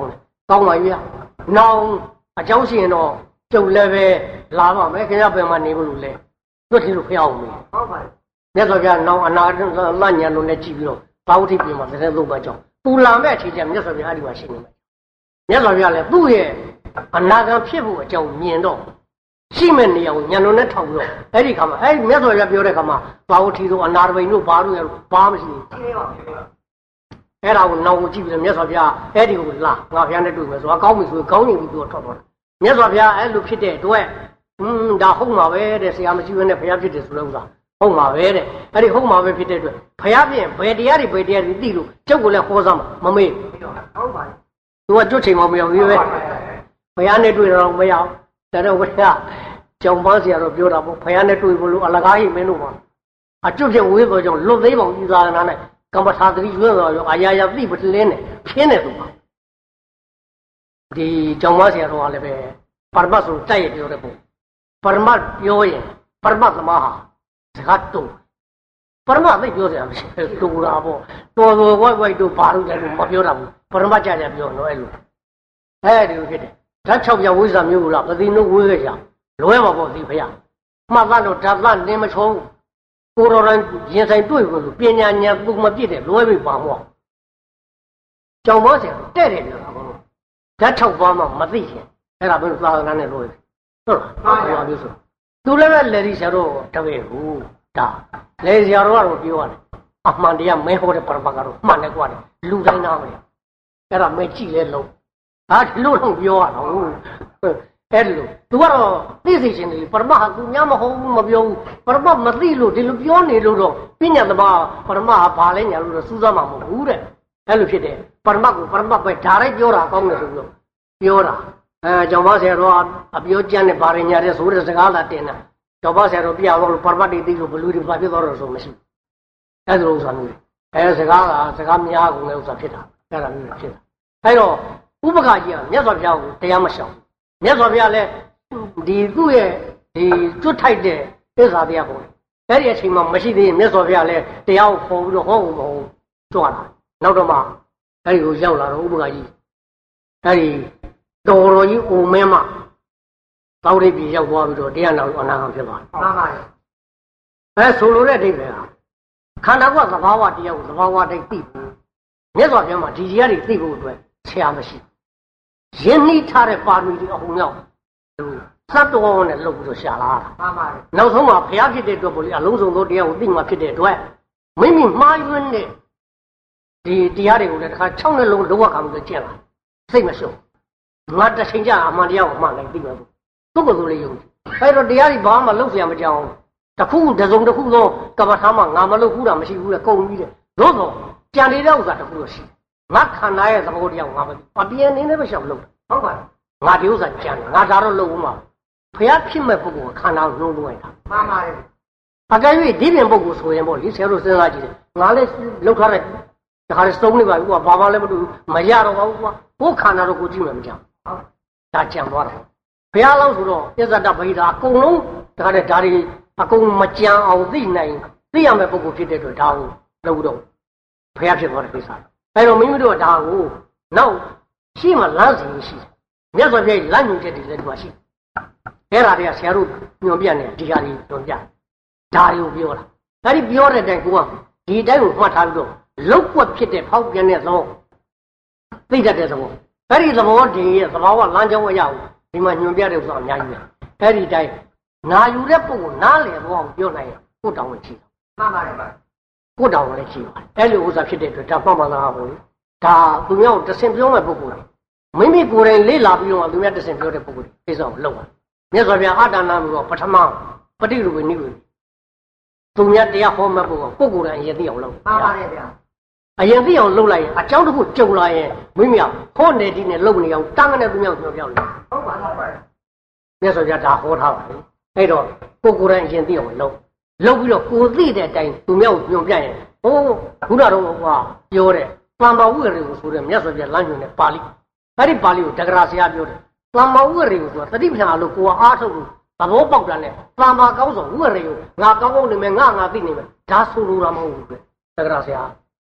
ကောင်းပါပြီ။နောင်အเจ้าရှင်တော့ကျုပ်လည်းပဲလာပါမယ်ခင်ဗျာဘယ်မှာနေဘူးလို့လဲ။သူ့ထီလို့ဖျောက်အောင်မေး။ဟုတ်ပါပြီ။မြတ်စွာဘုရားနောင်အနာလညံလုံးနဲ့ကြည့်ပြီးတော့ဘာဝတိပြင်မှာတဲ့သုံးပါကြောင်းပူလာမဲ့အချိန်ကျမြတ်စွာဘုရားအဲ့ဒီမှာရှိနေမယ်။မြတ်စွာဘုရားလည်းသူ့ရဲ့အနာဂတ်ဖြစ်ဖို့အကြောင်းမြင်တော့ရှိမဲ့နေရာကိုညံလုံးနဲ့ထောက်ပြီးတော့အဲ့ဒီခါမှာအဲ့ဒီမြတ်စွာဘုရားပြောတဲ့ခါမှာဘာဝတိတို့အနာတပိန်တို့ဘာလို့ရလို့ဘာမှမရှိဘူး။ရှင်းပါပြီ။အဲ့ဒါကိုနောက်ကိုကြည့်ပြီးတော့မြတ်စွာဘုရားအဲ့ဒီကိုလာငါဘုရားနဲ့တွေ့မယ်ဆိုတော့ကောင်းပြီဆိုရင်ကောင်းရင်ပြီးတော့ထွက်သွားတယ်မြတ်စွာဘုရားအဲ့လိုဖြစ်တဲ့အတွက်ဟွန်းဒါဟုတ်မှာပဲတဲ့ဆရာမရှိဘဲနဲ့ဘုရားဖြစ်တယ်ဆိုလို့ဥစ္စာဟုတ်မှာပဲတဲ့အဲ့ဒီဟုတ်မှာပဲဖြစ်တဲ့အတွက်ဘုရားပြင်ဘယ်တရားတွေဘယ်တရားတွေသိလို့ကျုပ်ကိုလည်းဟောစမ်းမမေ့ဟုတ်ပါဘူးသူကကျွတ်ချိန်မှမရောက်သေးပဲဘုရားနဲ့တွေ့တော့မရောက်ဒါတော့ဘုရားကြောင်ပန်းဆရာတော့ပြောတာပေါ့ဘုရားနဲ့တွေ့ဖို့လို့အလကားဟိမင်းတို့မှာအကျွတ်ဖြစ်ဝေးတော့ကြောင့်လွတ်သေးပေါင်းဤသာနာနဲ့ကမ္ဘာသာတိရွေးတော့ရောအာရရသိပလင်းနဲ့ဖြင်းနေသူပါဒီကြောင်ပန်းဆရာတော်ကလည်းပဲပရမတ်ဆိုတိုက်ရပြောတဲ့ပုံပရမတ်ပြောရင်ပရမတ်သမားဟာစကားတုံးပရမတ်သိပြောတယ်မရှိတူတာပေါ့တော်တော်ဝိုက်ဝိုက်တို့ဘာလို့လဲလို့မပြောတာဘူးပရမတ်ကြကြပြောတော့အဲ့လိုအဲ့ဒီလိုဖြစ်တယ်ဓာတ်၆ပြဝိဇ္ဇာမျိုးလားပတိနုဝေးခဲ့ကြလွဲပါပေါ့ဒီဖယားမှတ်သားတော့ဓာတ်သားနင်းမချုံးကိုတော်ရင်ရင်ဆိုင်တွေ့ကိုပညာဉာဏ်သူမပြည့်တဲ့လွဲပြီပါမောကြောင်မောဆရာတဲ့တယ်ပြောတာဘောဓာတ်၆ပါးမှမသိခင်အဲ့ဒါဘယ်လိုသာသနာနဲ့လွဲဟုတ်လားဟုတ်ပါပြီဆိုသူလည်းပဲလေဒီဆရာတော်တပည့်ဟုတ်ဒါလေဆရာတော်ကတော့ပြောရတယ်အမှန်တရားမဲဟောတဲ့ပရမတ်ကတော့မှန်တယ်ကွာတယ်လူတိုင်းနားမယ်အဲ့ဒါမဲကြည့်လဲလုံးဟာဒီလိုတော့ပြောရတော့အဲ့လိုသူကတော့သိသိချင်းတယ်ပရမတ်ဟာသူများမဟုတ်ဘူးမပြောဘူးပရမတ်မသိလို့ဒီလိုပြောနေလို့တော့ပညာသမားပရမတ်ဟာဘာလဲညာလို့တော့စူးစမ်းမှာမဟုတ်ဘူးတဲ့အဲ့လိုဖြစ်တယ်ပရမတ်ကိုပရမတ်ပဲဓာတ်ရိုက်ပြောတာကောင်းတယ်ဆိုပြီးတော့ပြောတာအဲကျောင်းမဆရာတော်အပြောကြမ်းနဲ့ဗာရညာတဲ့ဆိုတဲ့စကားလာတင်တာကျောင်းမဆရာတော်ပြတော့လို့ပရမတ်တွေသိလို့ဘလူတွေဘာဖြစ်သွားတော့ဆိုမရှိဘူးအဲ့ဒါဥစ္စာမျိုးအဲစကားကစကားများကုန်တဲ့ဥစ္စာဖြစ်တာအဲ့ဒါမျိုးဖြစ်တာအဲ့တော့ဥပက္ခကြီးကမြတ်စွာဘုရားကိုတရားမရှောင်မြတ်စွာဘုရားလည်းဒီသူ့ရဲ့ဒီကျွတ်ထိုက်တဲ့သစ္စာတရားပေါ်အဲ့ဒီအချိန်မှာမရှိသေးရင်မြတ်စွာဘုရားလည်းတရားကိုခေါ်ပြီးတော့ဟောဖို့မဟုတ်ကြွလာနောက်တော့မှအဲ့ဒီကိုရောက်လာတော့ဥပက္ခကြီးအဲ့ဒီတော်တော်ကြီးအိုမင်းမသောက်ရိပ်ပြည်ရောက်သွားပြီးတော့တရားနာအနာဂံဖြစ်သွားတယ်မှန်ပါရဲ့အဲဆိုလိုတဲ့အဓိပ္ပာယ်ကခန္ဓာကသဘာဝတရားကိုသဘာဝတိုင်းသိဖို့မြတ်စွာဘုရားမှာဒီတရားတွေသိဖို့အတွက်ဆရာမရှိရင်းနှီးထားတဲ့ပါရမီတွေအဟုန်မြောက်သတ္တဝါနဲ့လုပ်ပြီးတော့ရှာလာတာမှန်ပါရဲ့နောက်ဆုံးမှာဘုရားဖြစ်တဲ့အတွက်ပေါ့လေအလုံးစုံသောတရားကိုသိမှဖြစ်တဲ့အတွက်မိမိမှားယွင်းတဲ့ဒီတရားတွေကိုလည်းတစ်ခါ၆နှစ်လုံးလောကကံကိုကျင့်လာစိတ်မရှုံငါတစ်ချိန်ကြာအမှန်တရားကိုမှန်လိုက်သိမှာပေါ့သူ့ကိုယ်သူလေးယုံကြည်အဲ့တော့တရားတွေဘာမှလုပ်เสียမကြောင်တခုတစုံတစ်ခုသောကမ္ဘာသားမှာငါမလုပ်ဘူးတာမရှိဘူးလေကုန်ပြီးတယ်သို့တော့ကြံနေတဲ့ဥစ္စာတစ်ခုတော့ရှိငါခန္ဓာရဲ့သဘောတရားကိုငါမသိအပြင်နေနဲ့ပဲရှောင်လုပ်ဟုတ်ပါငါဒီဥစ္စာကြံတယ်ငါဒါတော့လုပ်ဦးမှာဖျားဖြစ်မဲ့ပုဂ္ဂိုလ်ကခန္ဓာကိုလုံးလုံးလိုက်တာမှန်ပါတယ်အကယ်၍ဒီပြင်ပုဂ္ဂိုလ်ဆိုရင်ပေါ့လေဆရာတို့စဉ်းစားကြည့်တယ်ငါလည်းလောက်ထားတဲ့ဒါခါလေးစုံနေပါဘူးကွာဘာမှလည်းမတူဘူးမရတော့ဘူးကွာကိုယ်ခန္ဓာတော့ကိုကြည့်မှမကြဘူးဒါကြံသွားတာဘုရားလောက်ဆိုတော့ပြစ္ဆဒဗိဓာအကုန်လုံးဒါကြတဲ့ဒါတွေအကုန်မကြံအောင်သိနိုင်သိရမယ့်ပုဂ္ဂိုလ်ဖြစ်တဲ့အတွက်ဒါကိုလုပ်တော့ဘုရားဖြစ်သွားတဲ့ကိစ္စအဲတော့မိမိတို့ကဒါကိုနောက်ရှိမှလမ်းစီရှိမြတ်စွာဘုရားလမ်းညွှန်ချက်တွေလည်းဒီမှာရှိအဲ့ဒါတွေကဆရာတို့ညွှန်ပြနေဒီဟာတွေညွှန်ပြဒါတွေကိုပြောတာဒါတွေပြောတဲ့အတိုင်းကိုကဒီအတိုင်းကိုမှတ်ထားပြီးတော့လောက်ွက်ဖြစ်တဲ့ဖောက်ပြန်တဲ့သဘောသိတတ်တဲ့သဘောအဲ့ဒီသဘောတည်းရဲ့သဘာဝလမ်းကြောင်းအရာကိုဒီမှာညွှန်ပြတဲ့ဥစ္စာအများကြီးပဲအဲ့ဒီတိုင်းနာယူတဲ့ပုဂ္ဂိုလ်နားလည်သွားအောင်ပြောနိုင်ရင်ကိုတောင်းဝင်ချီတယ်မှန်ပါတယ်ပါကိုတောင်းဝင်လည်းချီပါတယ်အဲ့လိုဥစ္စာဖြစ်တဲ့အတွက်ဒါမှတ်မှသာပါဘူးဒါသူများတဆင်ပြောမဲ့ပုဂ္ဂိုလ်မိမိကိုယ်တိုင်လေ့လာပြီးတော့သူများတဆင်ပြောတဲ့ပုဂ္ဂိုလ်ကိစ္စကိုလုပ်ပါမြတ်စွာဘုရားအာတနာလို့တော့ပထမပฏิရူပနိဝေသူများတရားဟောမဲ့ပုဂ္ဂိုလ်ပုဂ္ဂိုလ်တိုင်းအရင်သိအောင်လုပ်မှန်ပါတယ်ဗျာအရင်သိအောင်လုပ်လိုက်ရင်အကြောင်းတစ်ခုကြုံလာရင်မိမိကဟောနေဒီနဲ့လုပ်နေအောင်တန်းကနေသူများကိုပြောပြလို့ဟုတ်ပါဟုတ်ပါမြတ်စွာဘုရားဒါဟောထားပါလေအဲ့တော့ကိုယ်ကိုယ်တိုင်အရင်သိအောင်လုပ်လုပ်ပြီးတော့ကိုယ်သိတဲ့အတိုင်းသူများကိုညွှန်ပြရင်ဟိုဘုရားတော်ကပြောတဲ့သံပါဝိရေကိုဆိုတဲ့မြတ်စွာဘုရားလမ်းညွှန်တဲ့ပါဠိအဲ့ဒီပါဠိကိုတက္ကရာဆရာပြောတယ်သံပါဝိရေကိုဆိုတာတတိပ္ပံလို့ကိုယ်ကအားထုတ်လို့သဘောပေါက်တာနဲ့သံပါကောင်းဆုံးဝိရေကိုငါကောင်းကောင်းနေမယ်ငါငါသိနေမယ်ဒါဆိုလိုတာမဟုတ်ဘူးပဲတက္ကရာဆရာသ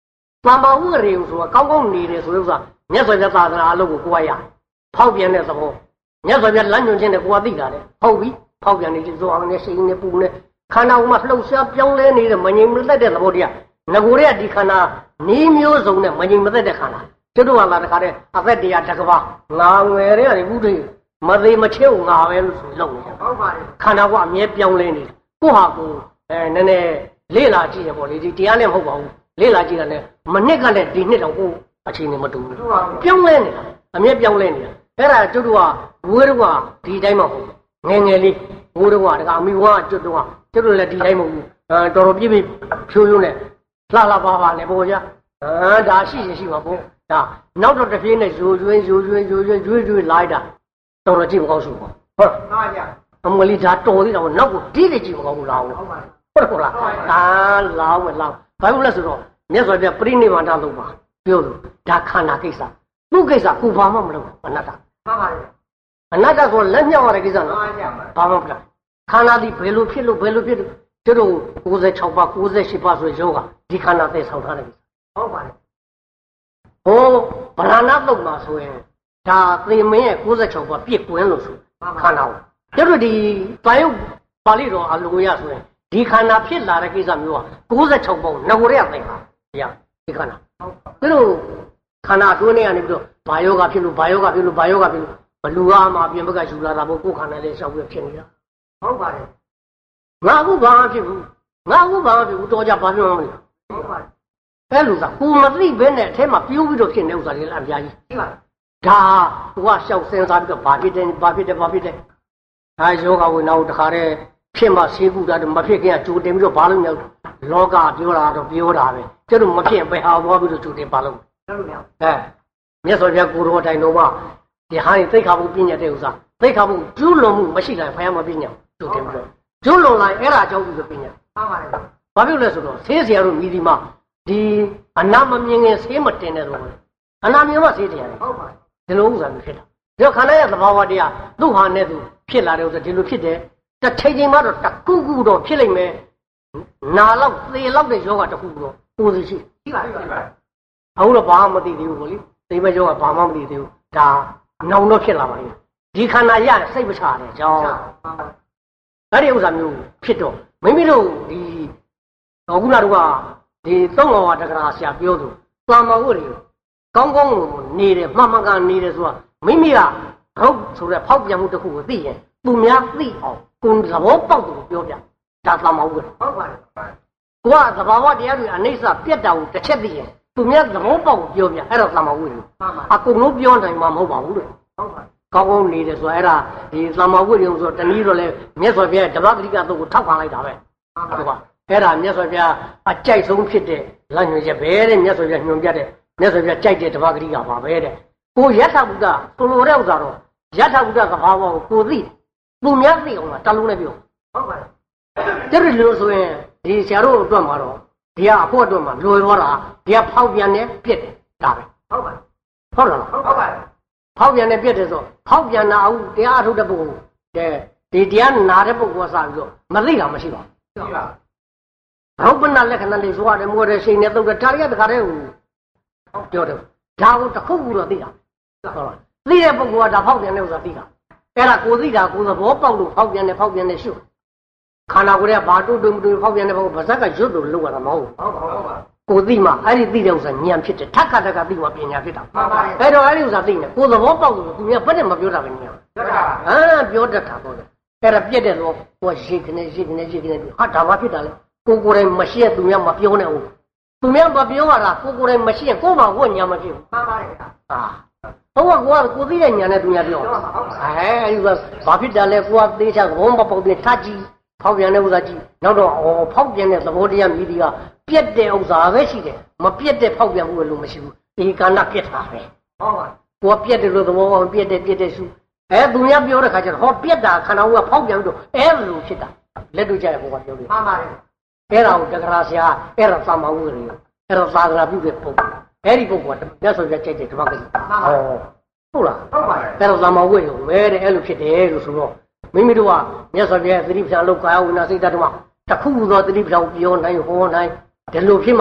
သမ္မာဥရေဆိုတာကောင်းကောင်းနေတယ်ဆိုလို့ဆိုတာမြတ်စွာဘုရားသာသနာအလုပ်ကိုကိုယ်ကရဖောက်ပြန်တဲ့သဘောမြတ်စွာဘုရားလမ်းညွှန်ခြင်းနဲ့ကိုယ်ကသိတာလေဟုတ်ပြီဖောက်ပြန်နေတယ်ဆိုအောင်နဲ့စိတ်နဲ့ပူနဲ့ခန္ဓာကိုယ်မှာလှုပ်ရှားပြောင်းလဲနေတဲ့မငြိမ်မသက်တဲ့သဘောတရားငကိုရဲဒီခန္ဓာနီးမျိုးစုံနဲ့မငြိမ်မသက်တဲ့ခန္ဓာကျွတ်တော့လာတခါတဲ့အသက်တရားတစ်ကဘာငါငယ်တဲ့ကနေဥဒိမသေးမချဲ့ငါပဲလို့ဆိုလုပ်နေတယ်ဟုတ်ပါတယ်ခန္ဓာကအမြဲပြောင်းလဲနေတယ်ကိုဟာကိုအဲနည်းနည်းလေးလာကြည့်ရပေါ့လေဒီတရားနဲ့မဟုတ်ပါဘူးလေးလာကြည့်တာနဲ့မနစ်ကလည်းဒီနှစ်တော့ကိုအခြေအနေမတူဘူးပြောင်းလဲနေတာအမြဲပြောင်းလဲနေတာအဲ့ဒါကျွတ်တော့ဘွေးတော့ဒီတိုင်းမဟုတ်ငယ်ငယ်လေးဘိုးတော့ကဒါအမိဘွားကျွတ်တော့ကျွတ်တော့လည်းဒီတိုင်းမဟုတ်ဘူးအဲတော်တော်ပြည့်ပြည့်ဖြိုးဖြိုးနဲ့လှလှပါပါနဲ့ပေါ့ဗျာအာဒါရှိရင်ရှိမှာပေါ့ဒါနောက်တော့တစ်ပြေးနဲ့ရိုးရွှင်းရိုးရွှင်းရိုးရွှင်းရွှေ့ရွှေ့လိုက်တာတော်တော်ကြည့်မကောင်းစုပေါ့ဟုတ်ပါဗျာအမလီဒါတော်သေးတာပေါ့နောက်ကိုဒီးနေကြည့်မကောင်းဘူးလားဟုတ်ပါဟုတ်ဟုတ်လားဒါလောင်းမလောင်းဘာလို့လဲဆိုတော့မြတ်စွာဘုရားပြိဋိဘာဒလို့ပါပြောလို့ဒါခန္ဓာကိစ္စသူ့ကိစ္စကိုဘာမှမလုပ်ဘူးအနတ္တမှန်ပါဗျာအနတ္တဆိုလက်မြောက်ရတဲ့ကိစ္စနော်ဘာမှမလုပ်ခန္ဓာဒီဘယ်လိုဖြစ်လို့ဘယ်လိုဖြစ်လို့ကျတော့ကိုယ်၆ပါးကိုယ်၈ပါးဆိုယောဂဒီခန္ဓာသိဆောင်ထားတယ်ဟုတ်ပါတယ်ဟိုဗလာဏတုတ်မှာဆိုရင်ဒါသေမင်းရဲ့ကိုယ်၆ပါးပြည့်ကွင်းလို့ဆိုခန္ဓာကိုကျတော့ဒီတာယုတ်ပါဠိတော်အလိုရဆိုရင်ဒီခန္ဓာဖြစ်လာတဲ့ကိစ္စမျိုးကကိုယ်၆ပါးငကိုရသိတာဗျာဒီခန္ဓာကျတော့ခန္ဓာတွင်းနေရနေပြီးတော့ဘာယောဂဖြစ်လို့ဘာယောဂဖြစ်လို့ဘာယောဂဖြစ်လို့ဘလူအားမှာပြင်ဘက်ကယူလာတာပေါ့ကိုယ်ခန္ဓာလေးရှောက်ပြီးဖြစ်နေတာဟုတ်ပါတယ်ငါအခုဘာမှဖြစ်ဘူးငါအခုဘာမှဖြစ်ဘူးတော်ကြဘာဖြစ်မှမလဲဟုတ်ပါတယ်အဲ့လိုသာကိုမသိဘဲနဲ့အထဲမှာပြိုးပြီးတော့ဖြစ်နေဥစ္စာတွေလည်းအများကြီးရှိပါဒါဟိုကရှောက်စင်စားပြီးတော့ဘာဖြစ်တယ်ဘာဖြစ်တယ်ဘာဖြစ်တယ်ဒါယောဂဝိနာကိုတခါတည်းဖြစ်မှဆေးကုတာတော့မဖြစ်ခင်ကကြိုတင်ပြီးတော့ဘာလို့မြောက်လောကပြောတာတော့ပြောတာပဲကျတော့မဖြစ်ဘယ်ဟာသွားပြီးတော့ကြိုတင်ပါလို့ဟုတ်လို့အဲမြတ်စွာဘုရားကိုတော်တိုင်တော်မှာဒီဟာသိခါမှုပြညတ်တဲ့ဥစ္စာသိခါမှုကျူးလွန်မှုမရှိတိုင်းဘုရားမပြညတ်ကြိုတင်ပြီးတော့ကျူးလွန်လိုက်အဲ့ဒါကြောင့်ပြီးတော့ပြညတ်မှန်ပါတယ်ဘာဖြစ်လဲဆိုတော့ဆေးဆရာတို့မြည်ဒီမှာဒီအနာမမြင်ခင်ဆေးမတင်တဲ့တော့အနာမြင်မှဆေးတင်ရတယ်ဟုတ်ပါဒီလိုဥစ္စာမျိုးဖြစ်တာဒီခန္ဓာရဲ့သဘာဝတရားသူ့ဟာနဲ့သူဖြစ်လာတဲ့ဥစ္စာဒီလိုဖြစ်တယ်တစ်ချိန်ချိန်မှတော့တခုခုတော့ဖြစ်လိမ့်မယ်နာလောက်သေလောက်တဲ့ယောဂတခုခုတော့ကိုယ်စီရှိရှိပါရှိပါအခုတော့ဘာမှမသိသေးဘူးကိုလေသိမယောဂဘာမှမသိသေးဘူးဒါနောင်တော့ဖြစ်လာပါလိမ့်မယ်ဒီခန္ဓာရစိတ်မချတယ်ကြောင်းအဲ့ဒီဥစ္စာမျိုးဖြစ်တော့မိမိတို့ဒီတော့ခုနကတော့ဒီသုံးတော်ဝါဒကရာဆရာပြောသူသာမဝတ်တွေကောင်းကောင်းနေတယ်မှန်မှန်ကန်နေတယ်ဆိုတာမိမိကဟုတ်ဆိုတဲ့ဖောက်ပြန်မှုတစ်ခုကိုသိရင်သူများသိအောင်ကိုယ်သဘောပေါက်တယ်ပြောပြဒါသာမဝတ်ဟုတ်ပါတယ်ကိုကသဘာဝတရားတွေအနိစ္စပြတ်တာကိုတစ်ချက်သိရင်သူများသဘောပေါက်ကိုပြောပြအဲ့တော့သာမဝတ်အကုန်လုံးပြောနိုင်မှာမဟုတ်ပါဘူးလို့ဟုတ်ပါကောင်းကောင်းနေတယ်ဆိုအဲ့ဒါဒီသာမဝတ်ရုံဆိုတနည်းတော့လဲမြတ်စွာဘုရားဓမ္မဂရိကသုတ်ကိုထောက်ခံလိုက်တာပဲဟုတ်ပါအဲ့ဒါမြတ်စွာဘုရားအကြိုက်ဆုံးဖြစ်တဲ့လမ်းညွှန်ချက်ပဲတဲ့မြတ်စွာဘုရားညွှန်ပြတဲ့မြတ်စွာဘုရားကြိုက်တဲ့ဓမ္မဂရိကပါပဲတဲ့ကိုယထာဘုဒ္ဓဆိုလိုတဲ့ဥစ္စာတော့ယထာဘုဒ္ဓသဘာဝကိုကိုသိသူများသိအောင်လားတလုံးနဲ့ပြောဟုတ်ပါတယ်တဲ့လို့ဆိုရင်ဒီဆရာတို့အတွက်မှာတော့ဒီကအဖို့အတွက်မှာလွယ်သွားတာဒီကဖောက်ပြန်နေပြစ်တယ်ဒါပဲဟုတ်ပါတယ်ဟုတ်လားဟုတ်ပါတယ်ဖောက်ပြန်နေပြစ်တယ်ဆိုဖောက်ပြန်တာအခုတရားအထုတ်တဲ့ပုဂ္ဂိုလ်တဲ့ဒီတရားနာတဲ့ပုဂ္ဂိုလ်ကစပြီးတော့မသိတာမရှိပါဘူးရှိပါရုပ်ပနာလက္ခဏာလေးဆိုရတယ်မိုးတယ်ရှိနေတော့ဒါရီကတခါတည်းဟိုပြောတယ်ဒါကိုတစ်ခုခုတော့သိတာဟုတ်လားသိတဲ့ပုဂ္ဂိုလ်ကဒါဖောက်ပြန်တဲ့ဥစ္စာသိတာအဲ့ဒါကိုသိတာကိုသဘောပေါက်လို့ဖောက်ပြန်တယ်ဖောက်ပြန်တယ်ရှုခန္ဓာကိုယ်ကဘာတူတူတူဖောက်ပြန်တဲ့ပုဂ္ဂိုလ်ဗဇက်ကရွတ်လို့လောက်ရတာမဟုတ်ဘူးဟုတ်ပါဟုတ်ပါကိုသိမှအဲ့ဒီသိတဲ့ဥစ္စာဉာဏ်ဖြစ်တယ်ထက်ခါတက်ကသိမှပညာဖြစ်တာမှန်ပါအဲ့တော့အဲ့ဒီဥစ္စာသိနေကိုသဘောပေါက်လို့သူများဘယ်နဲ့မပြောတာပဲဉာဏ်ပြောတာအာပြောတတ်တာပေါ့လေအဲ့ဒါပြက်တဲ့တော့ကိုရှိခနေရှိခနေရှိခနေဟာဒါမှဖြစ်တာလေကိုကိုယ်တိုင်မရှိရသူများမပြောနဲ့ဘူးသူများမပြောရတာကိုကိုယ်တိုင်မရှိရင်ကိုယ်မှဝတ်ညာမဖြစ်ဘူးမှန်ပါတယ်ဟာဟုတ်ကကိုကကိုသိတဲ့ညာနဲ့သူများပြောအဲအဲဒီကဘာဖြစ်တာလဲကိုကသေးချာဘုံမပေါက်ပြီးထားကြည့်ဖောက်ပြန်တဲ့ဥစ္စာကြည့်နောက်တော့ဩဖောက်ပြန်တဲ့သဘောတရားမြည်ဒီကပြက်တဲ့ဥစ္စာပဲရှိတယ်မပြက်တဲ့ဖောက်ပြန်မှုလို့မရှိဘူးဒီကဏ္ဍပြက်တာပဲဟုတ်ပါကိုကပြက်တယ်လို့သဘောပေါက်ပြက်တယ်ပြက်တယ်ရှုအဲသူများပြောတဲ့ခါကျတော့ဟောပြက်တာခန္ဓာကိုယ်ကဖောက်ပြန်ပြီးတော့အဲလိုဖြစ်တာလက်တွေ့ကြတဲ့ဘောကပြောလို့မှန်ပါတယ်အဲ့ဒါကိုတက္ကရာဆရာအဲ့ဒါသာမဝုရေအဲ့ဒါသာသနာပြုတဲ့ပုဂ္ဂိုလ်အဲ့ဒီပုဂ္ဂိုလ်ကမြတ်စွာဘုရားကြိုက်တဲ့ဓမ္မဂရိဟောဟုတ်လားဟုတ်ပါတယ်အဲ့ဒါသာမဝုရေမဲတဲ့အဲ့လိုဖြစ်တယ်လို့ဆိုတော့မိမိတို့ကမြတ်စွာဘုရားသတိပ္ပံလောက်ကာယဝိနာစိတ်ဓာတ်ဓမ္မတစ်ခုခုသောသတိပ္ပံပြောနိုင်ဟောနိုင်ဒီလိုဖြစ်မှ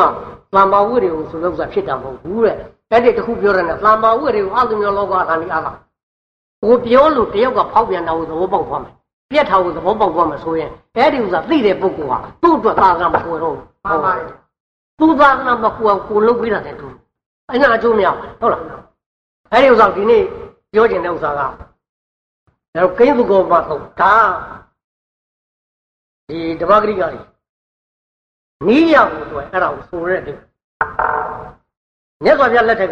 လမ်းပါဝိတွေကိုဆိုလို့ဆိုတာဖြစ်တာမဟုတ်ဘူးတဲ့အဲ့ဒီတခုပြောရတဲ့လမ်းပါဝိတွေကိုအလုံးမျိုးလောကဌာနီအားလားဟိုပြောလို့တယောက်ကဖောက်ပြန်တာကိုသဘောပေါက်သွားမယ်ပြက်ထားကိုသဘောပေါက်သွားမယ်ဆိုရင်အဲ့ဒီဥစ္စာသိတဲ့ပုဂ္ဂိုလ်ဟာသူ့အတွက်သာကမကွယ်တော့ဘူးမှန်ပါတယ်သူသာကမကွယ်ကိုလုပ်ပြီးတာတဲ့သူအဲ့နာအကျိုးမရဘူးဟုတ်လားအဲ့ဒီဥစ္စာဒီနေ့ပြောချင်တဲ့ဥစ္စာကဒါကိန်းသူကောမဟုတ်ဒါဒီဓမ္မဂရိကကြီးနီးရဖို့အတွက်အဲ့ဒါကိုဆိုရဲတယ်မြတ်စွာဘုရားလက်ထက်က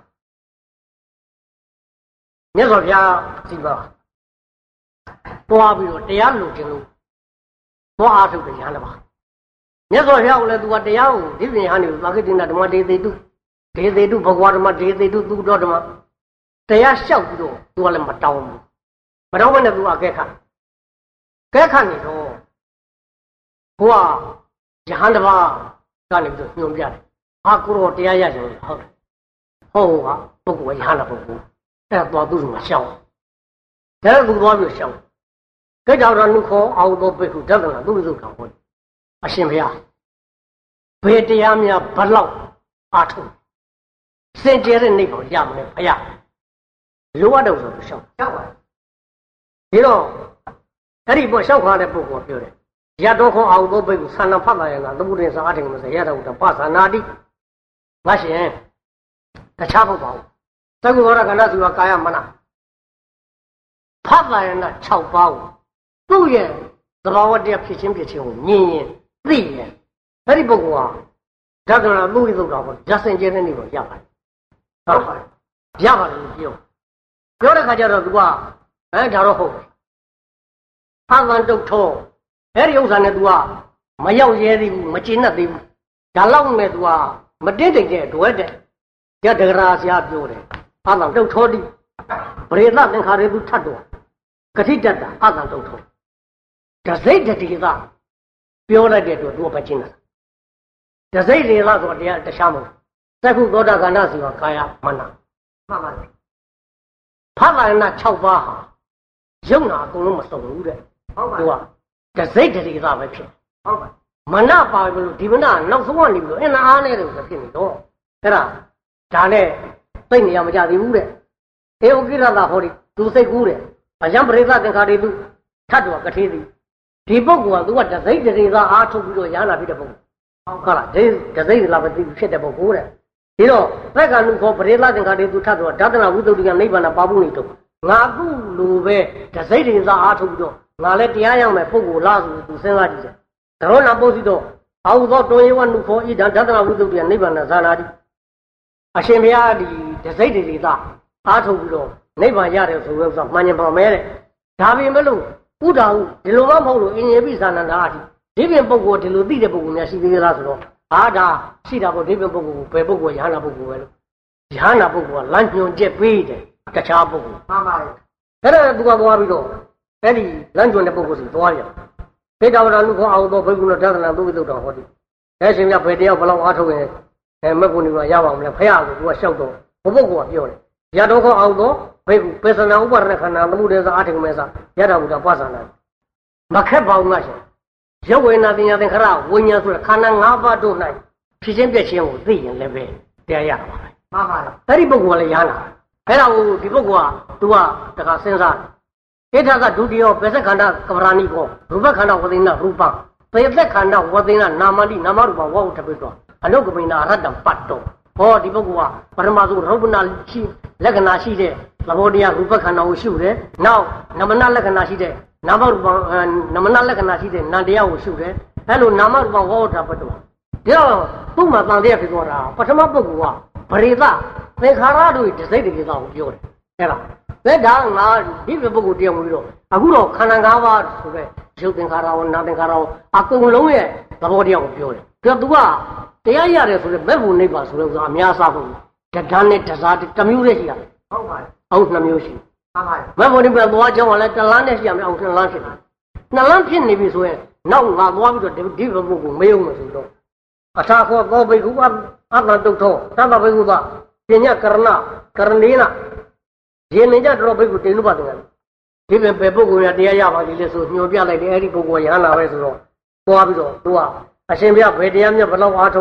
မြတ်စွာဘုရားစီပါတွားပြီးတော့တရားလိုချင်လို့တွားအားထုတ်တယ်ရဟန်းတစ်ပါးမြတ်စွာဘုရားကလည်းသူကတရားကိုဒီပြင်ဟန်နေသာကိတိနာဓမ္မဒေသေတုဒေသေတုဘဂဝါဓမ္မဒေသေတုသူတော်ဓမ္မတရားလျှောက်ပြီးတော့သူကလည်းမတောင်းဘူးမတောင်းဘဲနဲ့သူကကဲခါကဲခါနေတော့ဘုရားယဟန်တစ်ပါးကနေပြီးတော့ညွှန်ပြတယ်ဟာကိုရောတရားရကြတယ်ဟုတ်တယ်ဟုတ်ကပုဂ္ဂိုလ်ကယဟန်တဲ့ပုဂ္ဂိုလ်အဲ့တော့သူ့မှာရှောင်းဒါလည်းသူသွားပြီးရှောင်းကိတောရနုခောအောင်သောပိက္ခုဒသနာသူ့လူတော်ဟောအရှင်ဘုရားဘယ်တရားများဘလောက်အားထုတ်စင်ကြယ်တဲ့နေကိုရမလဲဘုရားလိုအပ်တယ်ဆိုသူရှောင်းရှောက်ပါဒီတော့အဲ့ဒီပေါ်ရှောက်ခါတဲ့ပုဂ္ဂိုလ်ပြောတယ်ရတောခောအောင်သောပိက္ခုသန္နဖတ်လာရင်ကသမုဒိသာအထင်မစရတဟုတပသနာတိငါရှင်တခြားမဟုတ်ပါဘူးသက္ကုသောရကဏ္ဍစီဝကာယမနဖတ်လာရင်က၆ပါးကိုသူ့ရဲ့သဘာဝတရားဖြစ်ချင်းဖြစ်ချင်းကိုမြင်ရင်သိရင်အဲ့ဒီပုဂ္ဂိုလ်ဟာဓကနာမှုရိသုတ်တော်ကိုဇစင်ကျဲတဲ့နေကိုရပါတယ်ဟုတ်ပါတယ်ရပါတယ်လို့ပြောပြောတဲ့ခါကျတော့သူကအဲဒါတော့ဟုတ်ဖန်ဖန်တုတ်ထောအဲ့ဒီဥစ္စာနဲ့သူကမရောက်ရဲသေးဘူးမကျဉ်းသေးဘူးဒါလောက်နဲ့သူကမတင်းတိမ်တဲ့တွဲတဲ့ကြဒဂရာဆရာပြောတယ်ဖန်ဖန်တုတ်ထောတိပရိသသင်္ခါရေသူထတ်တော်ကတိတ္တဖန်ဖန်တုတ်ထောတစိတ်တတိကပြောလိုက်တဲ့အတွက်သူကမကျဉ်းတာတစိတ်တွေလားဆိုတရားတခြားမဟုတ်သက္ခုသောတာကန္နစီဝကာယမနမှန်ပါတယ်ဖတ်လာရင်၆ပါးဟာယုံနာအကုန်လုံးမစုံဘူးတဲ့ဟုတ်ပါဘူးတစိတ်တတိကပဲဖြစ်ဟုတ်ပါမနပါပြီလို့ဒီမနနောက်ဆုံးကနေပြီးတော့အင်းအားနဲ့လို့ဖြစ်နေတော့အဲ့ဒါဒါနဲ့သိနေရမကြသေးဘူးတဲ့အေဥကိရတာဟောဒီသူစိတ်ကူးတယ်အယံပရိသသင်္ခါရေသူထတ်တော်ကထေးသည်ဒီပုဂ္ဂိုလ်ကသူကတစိတ်တတိကအားထုတ်ပြီးတော့ရဟနာဖြစ်တဲ့ပုဂ္ဂိုလ်ဟုတ်လားဒီတစိတ်လာပဲသိဖြစ်တဲ့ပုဂ္ဂိုလ်တဲ့ဒီတော့သက္ကနုခောပရိသသင်္ခါရေသူထတ်တော်ဓာတနာဝိသုဒ္ဓိကနိဗ္ဗာန်ပါဖို့နေတော့ငါခုလိုပဲတစိတ်တတိကအားထုတ်ပြီးတော့ငါလည်းတရားရမယ်ပုဂ္ဂိုလ်လားဆိုသူစဉ်းစားကြည့်တယ်သရောနာပုစီတော့အာဟုသောတွင်ယဝနုခောဣဒံဓာတနာဝိသုဒ္ဓိကနိဗ္ဗာန်ဇာနာတိအရှင်ဘုရားဒီတစိတ်တတိကအားထုတ်ပြီးတော့နိဗ္ဗာန်ရတယ်ဆိုတော့မှန်ရင်ပါမယ်တဲ့ဒါပေမဲ့လို့ဥဒ္ဒါဟုဒီလိုမှမဟုတ်လို့အင်ယေပိသန္နန္ဒာအထိဒီပြင်ပုဂ္ဂိုလ်ဒီလိုသိတဲ့ပုဂ္ဂိုလ်များရှိသေးလားဆိုတော့အာဒါရှိတာပေါ့ဒီပြင်ပုဂ္ဂိုလ်ကိုဘယ်ပုဂ္ဂိုလ်ရဟန္တာပုဂ္ဂိုလ်ပဲလို့ရဟန္တာပုဂ္ဂိုလ်ကလမ်းညွှန်ချက်ပေးတယ်တခြားပုဂ္ဂိုလ်မှန်ပါရဲ့အဲ့ဒါသူကသွားပြီးတော့အဲ့ဒီလမ်းညွှန်တဲ့ပုဂ္ဂိုလ်စီသွားပြန်သေတဝရလူခေါ်အောင်တော့ဘိက္ခုနဓာတနာသုဝိသုဒ္ဓဟောတိအဲ့ရှင်မြတ်ဘယ်တယောက်ဘလောက်အားထုတ်ရင်အဲမက်ကုဏီကရပါအောင်လဲဖရာကိုသူကလျှောက်တော့ဘုပုဂ္ဂိုလ်ကပြောတယ်ရတော့ခေါ်အောင်တော့ဘိက္ခုပေသနာဥပါဒရခန္ဓာသမှုတေသာအာထိကမေသာယတဝုဒ္ဓပသနာမခက်ပါဘူးငါရှင်ရုပ်ဝေနာတင်ညာသင်္ခရဝိညာဉ်ဆိုတဲ့ခန္ဓာ၅ပါးတို့၌ဖြစ်ချင်းပြည့်ချင်းကိုသိရင်လည်းပဲတရားရတာပါပဲမှန်ပါလားအဲ့ဒီပုဂ္ဂိုလ်ကလည်းရဟနာအဲ့ဒါကိုဒီပုဂ္ဂိုလ်ကသူကတခါစဉ်းစားတယ်ဣထကဒုတိယပေသခန္ဓာကပရာဏိကောရူပခန္ဓာဝသေနရူပပေသခန္ဓာဝသေနနာမတိနာမရူပဝေါထပိတောအနုကမိနာရတ္တပတ်တောဟောဒီပုဂ္ဂိုလ်ကပရမသုရုပနာရှိလက္ခဏာရှိတဲ့သဘောတရားရူပခန္ဓာကိုရှုတယ်နောက်နမနလက္ခဏာရှိတဲ့နာမရူပနမနလက္ခဏာရှိတဲ့နန္တရားကိုရှုတယ်အဲ့လိုနာမရူပဝေါထပိတောဒီတော့သူ့မှာတန်တရားဖြစ်သွားတာပထမပုဂ္ဂိုလ်ကပရိသသင်္ခါရတို့တစိတ်တကိစ္စကိုပြောတယ်အဲ့ဒါဒါဒါငါဒီပုဂ္ဂိုလ်တရားဝင်ပြီးတော့အခုတော့ခန္ဓာ၅ပါးဆိုတဲ့ရုပ်သင်္ခါရရောနာသင်္ခါရရောအကုန်လုံးရဲ့သဘောတရားကိုပြောတယ်ဒါသူကတရားရတယ်ဆိုတဲ့မဲ့ဖို့နိဗ္ဗာန်ဆိုတဲ့ဥစ္စာအများစားဖို့တဒန်းနဲ့တစားတစ်မျိုးနဲ့ရှိရတယ်ဟုတ်ပါတယ်ဟုတ်နှမျိုးရှိမှန်ပါတယ်မဲ့ဖို့နိဗ္ဗာန်သွားကြောင်းကလည်းတလန်းနဲ့ရှိရမယ်အောင်နှစ်လန်းဖြစ်တယ်နှစ်လန်းဖြစ်နေပြီဆိုရင်နောက်ငါသွားပြီးတော့ဒီဘုပုဂ္ဂိုလ်မေးအောင်လို့ဆိုတော့အထာခောသောဘိက္ခုအတ္တတုတ်သောသဗ္ဗဘိက္ခုကပညာကရဏကရဏေနရေနေကြတော်ဘိက္ခုတေနုပတင်တယ်ဒီပြင်ဘယ်ပုဂ္ဂိုလ်ရတရားရပါလိမ့်လဲဆိုညွှန်ပြလိုက်တယ်အဲ့ဒီပုဂ္ဂိုလ်ရဟန္တာပဲဆိုတော့သွားပြီးတော့သူကအရှင်ဘုရားဘယ်တရားမြတ်ဘလောက်အားထုတ်ရင်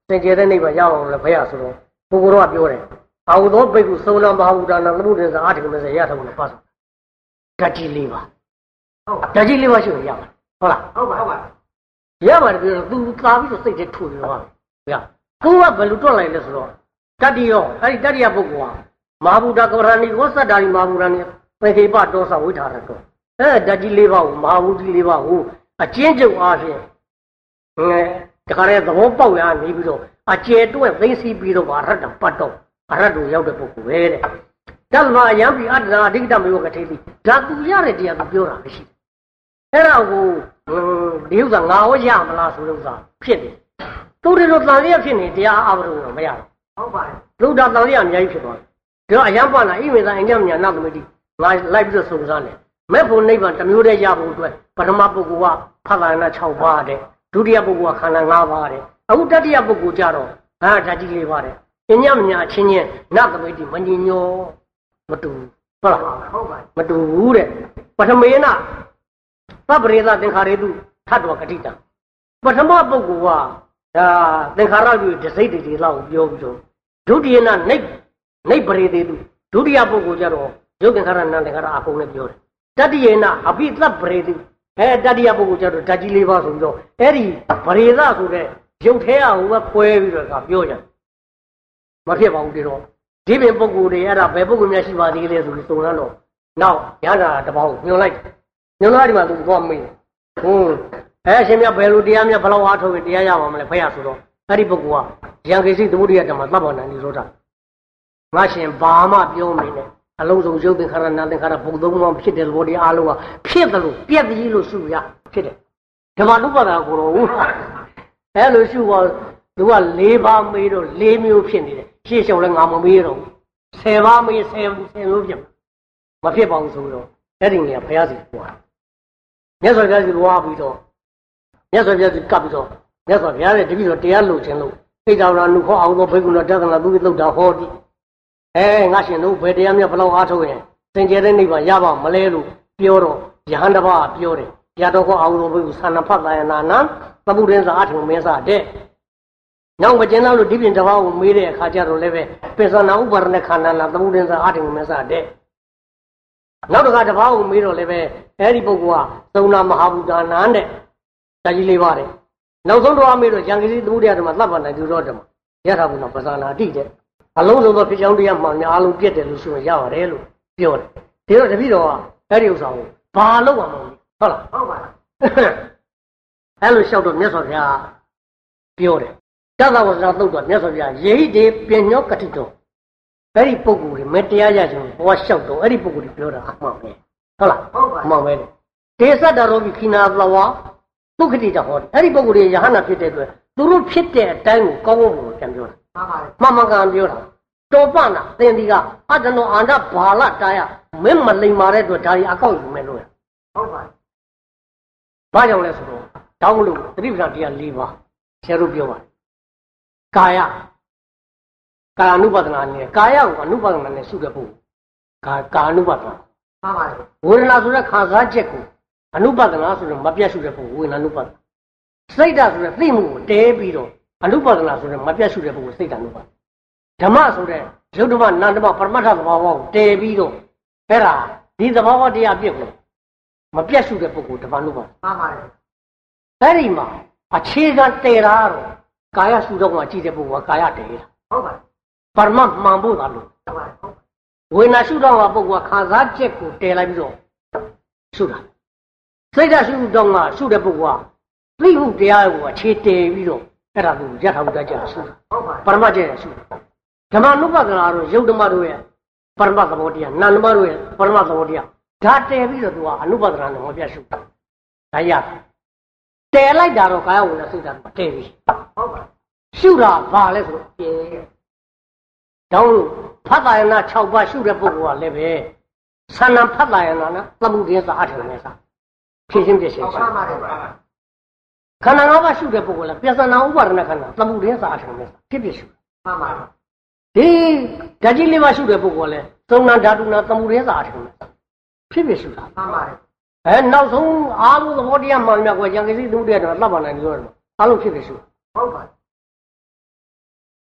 သင်္ကြန်တဲ့နေ့မှာရအောင်လည်းဘုရားဆိုတော့ပုဂ္ဂိုလ်ကပြောတယ်အာဟုသောဘိက္ခုသုံးနာမဟာဝုဒ္ဒနာသမုဒ္ဒေသာအာထကမစေရထုံနဲ့ပတ်ဆိုဓာတ်ကြီးလေးပါဟုတ်ဓာတ်ကြီးလေးပါရှိရင်ရပါဟုတ်လားဟုတ်ပါဟုတ်ပါရပါတယ်ပြောတော့ तू သာပြီးတော့စိတ်ထဲထွေရောဗျာသူကဘယ်လိုတွက်လိုက်လဲဆိုတော့တတ္တိရောအဲ့ဒီတတ္တိယပုဂ္ဂိုလ်ဟာမဟာဗုဒ္ဓကဝရဏီဝသတ္တာရီမဟာဗုဒ္ဓနီပေခေပတောသဝိထာရတောအဲဓာတ်ကြီးလေးပါကိုမဟာဝုဒ္ဓလေးပါကိုအကျဉ်းချုပ်အားဖြင့်အဲတခါတည်းသဘောပေါက်ရနေပြီးတော့အကျယ်တွဲသိသိပြီးတော့ဗာရတ္တပတ်တော့ဗရတ္တရောက်တဲ့ပုဂ္ဂိုလ်ပဲတဲ့တလ္မာယံပိအတ္တရာအဓိကတမေဝကထေတိဓာတူရတဲ့တရားကိုပြောတာမရှိဘူးအဲ့ဒါကိုဒီဥစ္စာငါဟောရမလားဆိုလို့ဥစ္စာဖြစ်တယ်သူတွေတော့တန်လျက်ဖြစ်နေတရားအဘရုံတော့မရဘူးဟုတ်ပါတယ်လူတာတန်လျက်အများကြီးဖြစ်သွားတယ်ဒါအယံပါဏအိမေသာအင်္ဂမညာနာသမတိငါလိုက်ပြီးတော့စုံစမ်းတယ်မဲ့ဖို့နိဗ္ဗာန်တစ်မျိုးတည်းရဖို့အတွက်ပထမပုဂ္ဂိုလ်ကဖသနာ၆ပါးတဲ့ဒုတိယပုဂ္ဂိုလ်ကခန္ဓာ၅ပါးတဲ့အခုတတိယပုဂ္ဂိုလ်ကြတော့ဟာဓာတ်ကြီးလေးပါတဲ့အင်္ဂမညာချင်းချင်းနာသမတိမညင်ညောမတူဟုတ်လားဟုတ်ပါမတူဘူးတဲ့ပထမေနသဗ္ဗရေသသင်္ခါရေတုထတ်တော်ကတိတံပထမပုဂ္ဂိုလ်ကဒါသင်္ခါရပြုဒစိတ်တွေလောက်ပြောပြီးတော့ဒုတိယနာနိဗ္နိဗ္ဗရေတေတုဒုတိယပုဂ္ဂိုလ်ကျတော့ယုတ်သင်္ခါရနာသင်္ခါရအကုန်နဲ့ပြောတယ်တတိယနာအပိသဗ္ဗရေတုအဲတတိယပုဂ္ဂိုလ်ကျတော့ဓာတ်ကြီးလေးပါဆိုပြီးတော့အဲ့ဒီဗရေသဆိုတဲ့ရုပ်ထဲအဟိုကခွဲပြီးတော့ကပြောကြတယ်မဖြစ်ပါဘူးဒီတော့ဒီပင်ပုဂ္ဂိုလ်တွေအဲ့ဒါဘယ်ပုဂ္ဂိုလ်များရှိပါသေးလဲဆိုပြီးစုံစမ်းတော့နောက်ရဟန္တာတပေါင်းညွန်လိုက်ညွန်လာဒီမှာသူသွားမေးဟုတ်အဲရှင်မြတ်ဘယ်လိုတရားမြတ်ဘလောက်အားထုတ်ရင်တရားရပါမလဲဖယားဆိုတော့အဲ့ဒီပုဂ္ဂိုလ်ကယံကိစီသမုဒိယဓမ္မသဗ္ဗန္တန်ဒီဆိုတာငါရှင်ဘာမှပြောမနေနဲ့အလုံးစုံရုပ်သင်္ခါရနာသင်္ခါရဘုံသုံးပါးဖြစ်တဲ့သဘောတရားအလုံးကဖြစ်တယ်လို့ပြက်ကြီးလို့ရှုရဖြစ်တယ်ဓမ္မနုပါဒကိုတော့ဟုတ်အဲ့လိုရှုပါသူက၄ပါးမေးတော့၄မျိုးဖြစ်နေတယ်ရှေ့လျှောက်လဲငါမမေးတော့ဘူး၁၀ပါးမေး၁၀ ၁၀မျိုးဖြစ်မဖြစ်ပါဘူးဆိုတော့အဲ့ဒီနေရာဘုရားစီပွားမြတ်စွာဘုရားစီပွားပြီးတော့မြတ်စွာဘုရားစီကပ်ပြီးတော့မြတ်စွာဘုရားရဲ့တပည့်တော်တရားလို့ခြင်းလို့သိတာလားနုခောအောင်သောဘိက္ခုနောတသနာသူသုတ်တာဟောတိအဲငါရှင်တို့ဘယ်တရားမြတ်ဘလောက်အားထုတ်ရင်သင်္ကြန်တဲ့နိဗ္ဗာန်ရပါမလဲလို့ပြောတော့ယဟန်တပါးပြောတယ်ရတော့ခောအောင်သောဘိက္ခုသန္နဖတ်တာယနာနာသမုဒ္ဒေသာအထုံမဲစတဲ့နောက်မကျင်တော့လို့ဒီပြင်တပါးကိုမေးတဲ့အခါကျတော့လည်းပဲပိဿနာဥပါရณะခန္ဓာနာသမုဒ္ဒေသာအထုံမဲစတဲ့နောက်တစ်ခါတပါးကိုမေးတော့လည်းပဲအဲ့ဒီပုဂ္ဂိုလ်ကသုံးနာမဟာဗုဒ္ဓနာတဲ့ဓာကြီးလေးပါတယ်နောက်ဆုံးတော့မေးတော့ယံကိစီသမုဒ္ဒယဓမ္မသဗ္ဗန္တန်ဒီတော့ဓမ္မယထာဘုနာပဇာနာတိတဲ့အလုံးစုံသောဖြစ်ကြောင်းတရားမှများအလုံးပြည့်တယ်လို့ဆိုရင်ရပါတယ်လို့ပြောတယ်ဒီတော့တပည့်တော်ကအဲ့ဒီဥစ္စာကိုဘာလို့မှမဟုတ်ဟုတ်လားဟုတ်ပါလားအဲ့လိုလျှောက်တော့မြတ်စွာဘုရားပြောတယ်တသဝဇ္ဇသုတ်တော်မြတ်စွာဘုရားယေဟိတေပညောကတိတော်အဲ့ဒီပုဂ္ဂိုလ်တွေမတရားရခြင်းဘဝလျှောက်တော့အဲ့ဒီပုဂ္ဂိုလ်တွေပြောတာအမှန်ပဲဟုတ်လားဟုတ်ပါအမှန်ပဲတေသတ္တရောဘိခိနာသဝဒုက္ခတိတဟောအဲ့ဒီပုဂ္ဂိုလ်တွေယဟနာဖြစ်တဲ့အတွက်သူတို့ဖြစ်တဲ့အတိုင်းကိုကောင်းကောင်းကိုပြန်ပြောတာမှန်ပါမှန်ကန်ပြောတာတော်ပနာသင်ဒီကအတ္တနောအန္တဘာလတာယမင်းမလိမ်မာတဲ့အတွက်ဒါကြီးအကောက်ယူမယ်လို့ဟုတ်ပါဘာကြောင့်လဲဆိုတော့တောင်းလို့သတိပ္ပံတရား၄ပါးဆရာတို့ပြောပါတယ်ကာယကာယ ानु ပဒနာနဲ့ကာယကို ानु ပဒနာနဲ့ရှုတဲ့ပုဂ္ဂိုလ်ကာကာ ानु ပဒနာမှန်ပါတယ်ဝေဒနာဆိုတဲ့ခံစားချက်ကို ानु ပဒနာဆိုတော့မပြတ်ရှုတဲ့ပုဂ္ဂိုလ်ဝေဒနာ ानु ပဒနာစိတ်ဓာတ်ဆိုတဲ့သိမှုကိုတဲပြီးတော့ ानु ပဒနာဆိုတဲ့မပြတ်ရှုတဲ့ပုဂ္ဂိုလ်စိတ်ဓာတ် ानु ပဒနာဓမ္မဆိုတဲ့ရုပ်ဓမ္မနာမ်ဓမ္မပရမတ္ထသဘာဝကိုတဲပြီးတော့အဲ့ဒါဒီသဘာဝတရားပြည့်ကိုမပြတ်ရှုတဲ့ပုဂ္ဂိုလ်ဓမ္မ ानु ပဒနာမှန်ပါတယ်အဲ့ဒီမှာအခြေခံတဲတာတော့ကာယရှုတော့မှကြည့်တဲ့ပုဂ္ဂိုလ်ကကာယတဲတာဟုတ်ပါတယ်ပရမတ်မှန်ဖို့သာလို့ဟုတ်ပါတယ်ဝေဒနာရှုတော့မှပုဂ္ဂိုလ်ကခံစားချက်ကိုတဲလိုက်ပြီးတော့ရှုတာစိတ်ဓာတ်ရှုတော့မှရှုတဲ့ပုဂ္ဂိုလ်ကသိမှုတရားကိုအခြေတည်ပြီးတော့အဲ့ဒါကိုယထာဘုဒ္ဓကျရှုတာဟုတ်ပါပရမတ်ကျရှုတာဓမ္မနုပဒနာတို့ယုတ်ဓမ္မတို့ရဲ့ပရမတ်သဘောတရားနာမ်ဓမ္မတို့ရဲ့ပရမတ်သဘောတရားဓာတ်တည်ပြီးတော့သူကအနုပဒနာနဲ့မပြတ်ရှုတာဒါရတည်လိုက်တာတော့ကာယဝေဒနာစိတ်ဓာတ်မတည်ဘူးဟုတ်ပါရှုတာဘာလဲဆိုတော့ပြဲတောင်းလို့ဖတ်တာယနာ၆ပါးရှုတဲ့ပုဂ္ဂိုလ်ကလည်းပဲသန္နဖတ်တာယနာနဲ့သမှုတင်းစာအထင်နဲ့စာဖြည့်ရှင်းပြည့်ရှင်းရှင်းခန္ဓာ၅ပါးရှုတဲ့ပုဂ္ဂိုလ်လည်းပြဿနာဥပါဒနာခန္ဓာသမှုတင်းစာအထင်နဲ့စာဖြစ်ဖြစ်ရှုမှန်ပါဒီဓာတ်ကြီးလေးပါးရှုတဲ့ပုဂ္ဂိုလ်လည်းသုံးနာဓာတုနာသမှုတင်းစာအထင်နဲ့စာဖြစ်ဖြစ်ရှုတာမှန်ပါတယ်အဲနောက်ဆုံးအားလုံးသဘောတရားမှန်မြတ်ကိုယံကိစီသမုဒ္ဒယတော့သဗ္ဗနာနေလို့အားလုံးဖြစ်ဖြစ်ရှုဟုတ်ပါ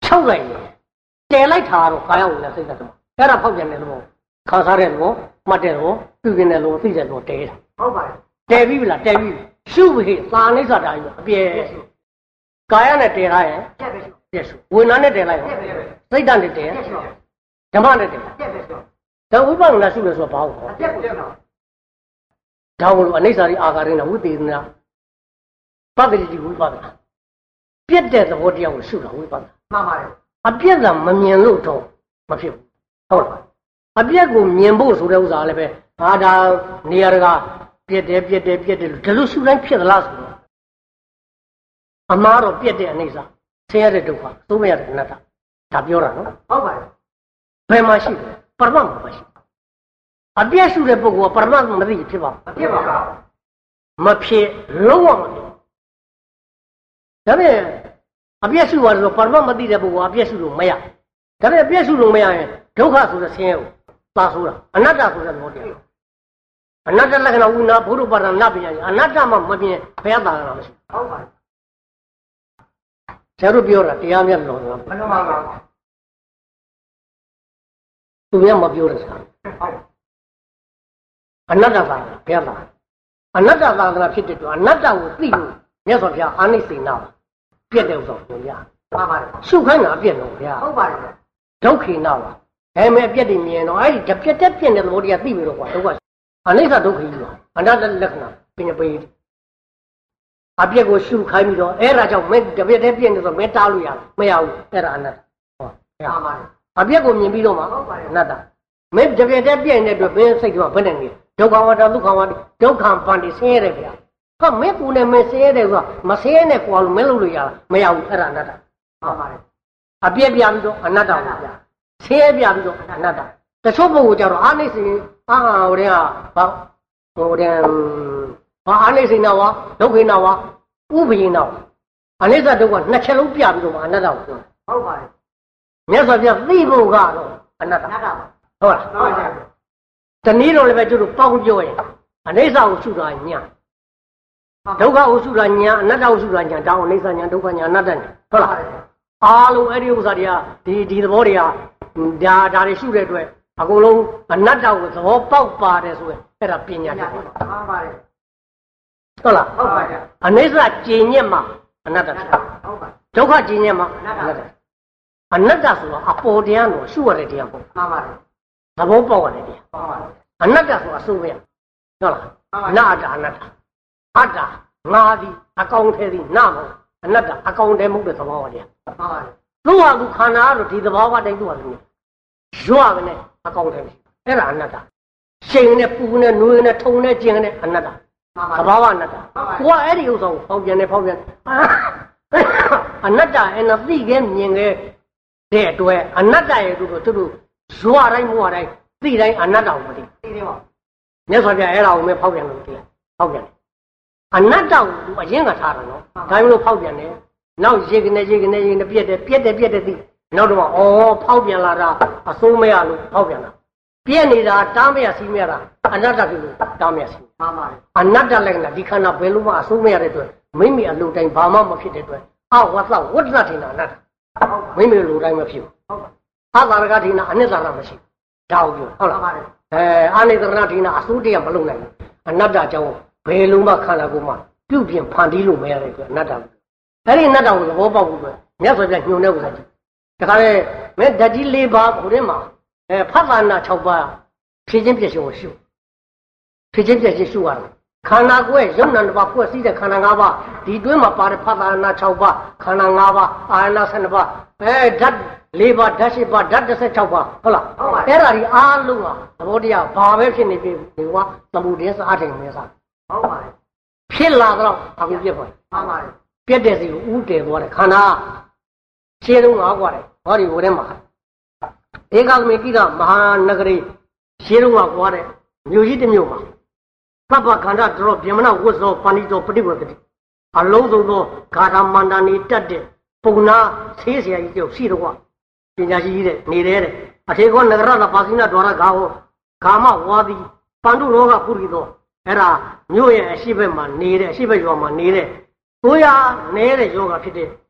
ချုပ်လိုက်ရင်တဲလိုက်တာတော့ကာယဝင်တဲ့စိတ်သက်တော့အဲ့ဒါဖောက်ပြန်တဲ့လို့ခါစားတဲ့လို့မှတ်တဲ့လို့ပြုပြင်တဲ့လို့သိတဲ့လို့တဲတာဟုတ်ပါတယ်တဲပြီလားတဲပြီရှုပြီသာနိစ္စတာကြီးအပြည့်ကာယနဲ့တဲထားရင်ပြည့်ပဲပြည့်စုဝိညာဉ်နဲ့တဲလိုက်ရင်စိတ်ဓာတ်နဲ့တဲဓမ္မနဲ့တဲပြည့်ပဲဆိုတော့ဝိပဿနာရှုလို့ဆိုတော့ဘာလို့ပြည့်ကိုတော့ဒါဘလို့အနိစ္စရိအာဃာရိနာဝိသေသနာပတ္တိတိဝိပဿနာပြည့်တဲ့သဘောတရားကိုရှုတာဝိပဿနာမှန်ပါတယ်အပြည့်ကမမြင်လို့တော့မဖြစ်ဘူးဟုတ်လားအပြည့်ကိုမြင်ဖို့ဆိုတဲ့ဥစ္စာလည်းပဲဟာဒါနေရာကပြည့်တယ်ပြည့်တယ်ပြည့်တယ်လို့ဒီလိုရှုတိုင်းဖြစ်သလားဆိုတော့အမှားတော့ပြည့်တဲ့အနိစ္စဆင်းရဲတဲ့ဒုက္ခသုံးမရတဲ့အနတ္တဒါပြောတာနော်ဟုတ်ပါတယ်ဘယ်မှာရှိလဲပရမတ်မှာရှိအပြည့်ရှုတဲ့ပုဂ္ဂိုလ်ကပရမတ်မသိဖြစ်ပါမဖြစ်ပါဘူးမဖြစ်လုံးဝမဖြစ်ဒါပေမဲ့အပြည့်ရှုပါလို့ပရမတ်မသိတဲ့ပုဂ္ဂိုလ်အပြည့်ရှုလို့မရဒါပေမဲ့အပြည့်ရှုလို့မရရင်ဒုက္ခဆိုတဲ့ဆင်းရဲကိုသာဆိုတာအနတ္တဆိုတဲ့သဘောတရားအနတ္တလက္ခဏာဝိနာဘုရုပါဒနာပညာအနတ္တမှမပြင်းဘယ်သာရမရှိဟုတ်ပါဘူးဆရာတို့ပြောတာတရားမြတ်လို့ဆိုဘယ်လိုမှမဟုတ်သူများမပြောတဲ့ဆရာဟုတ်အနတ္တသာဘယ်သာအနတ္တသာသနာဖြစ်တဲ့အတွက်အနတ္တကိုသိလို့မြတ်စွာဘုရားအာနိစိဏပြည့်တဲ့ဥစ္စာကိုရပါပါတယ်ရှုခိုင်းတာအပြည့်တော့ဗျာဟုတ်ပါတယ်ဒုက္ခိနာပါအဲမဲ့အပြည့်တည်မြင်တော့အဲ့ဒီတပြက်တက်ပြည့်တဲ့သဘောတရားသိပြီတော့ကွာဒုက္ခအနိစ္စဒုက္ခိပါအနတ္တလက္ခဏာပညာပေးအပြည့်ကိုရှုခိုင်းပြီးတော့အဲ့ဒါကြောင့်မင်းတပြက်တက်ပြည့်နေဆိုမင်းတားလို့ရမရဘူးအဲ့ဒါအနတ္တဟောရပါတယ်အပြည့်ကိုမြင်ပြီးတော့မှအနတ္တမင်းတပြက်တက်ပြည့်နေတဲ့အတွက်ဘယ်စိတ်ကဘယ်နဲ့နေဒုက္ခဝတ္တဒုက္ခဝတ္တဒုက္ခပန္တိဆင်းရဲတယ်ဗျာဟာမင်းကိုယ်နဲ့မဆင်းရဲတယ်ကွာမဆင်းရဲနဲ့ကွာလို့မင်းလုပ်လို့ရလားမရဘူးအဲ့ဒါအနတ္တဟုတ်ပါတယ်အပြည့်ပြပြီးတော့အနတ္တကိုဗျာဆင်းရဲပြပြီးတော့အနတ္တတချို့ပုဂ္ဂိုလ်ကြတော့အာနိစိအာဟိုတဲ့ကဘာဟိုတဲ့ဘာအာနိစိနာဝဒုက္ခိနာဝဥပယိနာဝအနိစ္စဒုက္ခနှစ်ချက်လုံးပြပြီးတော့အနတ္တကိုပြောဟုတ်ပါတယ်မြတ်စွာဘုရားသိဖို့ကတော့အနတ္တဟုတ်လားဟုတ်ပါဘူးတနည်းတော့လည်းပဲကျတို့ပေါင်းပြောရင်အနိစ္စကိုရှုတာညာဒုက္ခကိုရှုတာညာအနတ္တကိုရှုတာညာဒါအောင်အနိစ္စညာဒုက္ခညာအနတ္တညာဟုတ်လားအားလုံးအဲ့ဒီဥစ္စာတွေကဒီဒီသဘောတွေကဒါဒါတွေရှုတဲ့အတွက်အကုန်လုံးအနတ္တကိုသဘောပေါက်ပါတယ်ဆိုရင်အဲ့ဒါပညာတွေမှန်ပါတယ်ဟုတ်လားဟုတ်ပါရဲ့အနိစ္စကျင့်ညက်မှာအနတ္တဖြစ်ဟုတ်ပါဒုက္ခကျင့်ညက်မှာအနတ္တအနတ္တဆိုတာအပေါ်တရားလို့ရှုရတဲ့တရားပေါ့မှန်ပါတယ်သဘောပေါက်ရတယ်တရားမှန်ပါတယ်အနတ္တဆိုတာအစိုးရဟုတ်လားနာတ္တအနတ္တအတ္တငါသည်အကောင်ထဲသည်နာမဟုတ်အနတ္တအကောင်ထဲမဟုတ်တဲ့သဘောပါတရားမှန်ပါတယ်သူ့ဟာသူခန္ဓာကတော့ဒီသဘောကတိုင်းသူ့ဟာသူရွာကနေအကောင်ထဲအဲ့ဒါအနတ္တရှိန်နဲ့ပူနဲ့နွေးနဲ့ထုံနဲ့ကျင်နဲ့အနတ္တသဘာဝအနတ္တကိုကအဲ့ဒီဥစ္စာကိုပေါက်ပြန်နေပေါက်ပြန်အနတ္တအဲ့နော်သိခဲ့မြင်ခဲ့တဲ့အတွက်အနတ္တရဲ့တို့တို့တို့ရွာတိုင်းမို့တိုင်းသိတိုင်းအနတ္တကိုမသိသိတယ်ပေါ့မြတ်စွာဘုရားအဲ့ဒါကိုပဲဖောက်ပြန်လို့သိတယ်ဖောက်ပြန်တယ်အနတ္တကိုသူအရင်ကထားတယ်နော်ဒါမျိုးလို့ဖောက်ပြန်တယ်နောက်ရေကနေရေကနေရေကနေပြက်တယ်ပြက်တယ်ပြက်တယ်သိနောက်တော့ဩဖောက်ပြန်လာတာအစိုးမရလို့ဖောက်ပြန်တာပြက်နေတာတားမရစီးမရတာအနတ္တဖြစ်လို့တားမရစီးမှန်ပါတယ်အနတ္တလည်းကဒီခန္ဓာဘယ်လိုမှအစိုးမရတဲ့အတွက်မိမိအလိုတိုင်းဘာမှမဖြစ်တဲ့အတွက်အဝသဝတ္တနာထင်တာအနတ္တမိမိလိုတိုင်းမဖြစ်ဘူးဟုတ်ပါအသာရကထင်တာအနိစ္စနာမရှိဒါကိုပြောဟုတ်လားအဲအာနိသရဏထင်တာအစိုးတရားမလုပ်နိုင်ဘူးအနတ္တကြောင့်ဘယ်လိုမှခန္ဓာကိုယ်မှာပြုတ်ပြင်ဖန်တီးလို့မရတဲ့အတွက်အနတ္တအဲ့ဒီအနတ္တကိုသဘောပေါက်ဖို့အတွက်မြတ်စွာဘုရားညွှန်တဲ့ဥစ္စာကြီးတခါလေမဲဓာတ်ကြီး၄ပါးကိုထဲမှာအဲဖတ်တာနာ၆ပါးဖြည့်ချင်းပြည့်စုံကိုရှုဖြည့်ချင်းပြည့်စုံရှုရတယ်ခန္ဓာကိုယ်ရဲ့ယုံနာတစ်ပါးဖွဲ့စည်းတဲ့ခန္ဓာ၅ပါးဒီတွင်းမှာပါတဲ့ဖတ်တာနာ၆ပါးခန္ဓာ၅ပါးအာရဏ၁၂ပါးအဲဓာတ်၄ပါးဓာတ်၈ပါးဓာတ်၁၆ပါးဟုတ်လားအဲ့ဒါဒီအားလုံးဟာသဘောတရားဘာပဲဖြစ်နေပြီဒီကသမုဒိယစားတယ်မင်းစားဟုတ်ပါတယ်ဖြစ်လာတော့အခုပြည့်ပေါ်မှန်ပါတယ်ပြည့်တဲ့စီကိုဥတည်သွားတယ်ခန္ဓာရှင်းတော့ငါကွာတယ်ဟောဒီဟိုထဲမှာဧကဂမိကိကမဟာနဂရီရှင်းတော့ငါကွာတယ်မြို့ကြီးတစ်မြို့မှာသဗ္ဗခန္ဓာတော်ဗျမနဝတ်သောပါဏိတော်ပฏิဝတ္တိအလုံးစုံသောဂါထာမန္တန်နေတတ်တဲ့ပုံနာဆေးဆရာကြီးတို့ရှိတော့ပညာရှိကြီးတဲ့နေတယ်တဲ့အထေကောနဂရသပါကိနဒွါရဂါဟောဂါမဝါဒီပန္တုရောဂပုရိသောအဲ့ဒါမြို့ရဲ့အရှိဘက်မှာနေတဲ့အရှိဘက်ရွာမှာနေတဲ့ကိုရနေတဲ့ယောဂဖြစ်တဲ့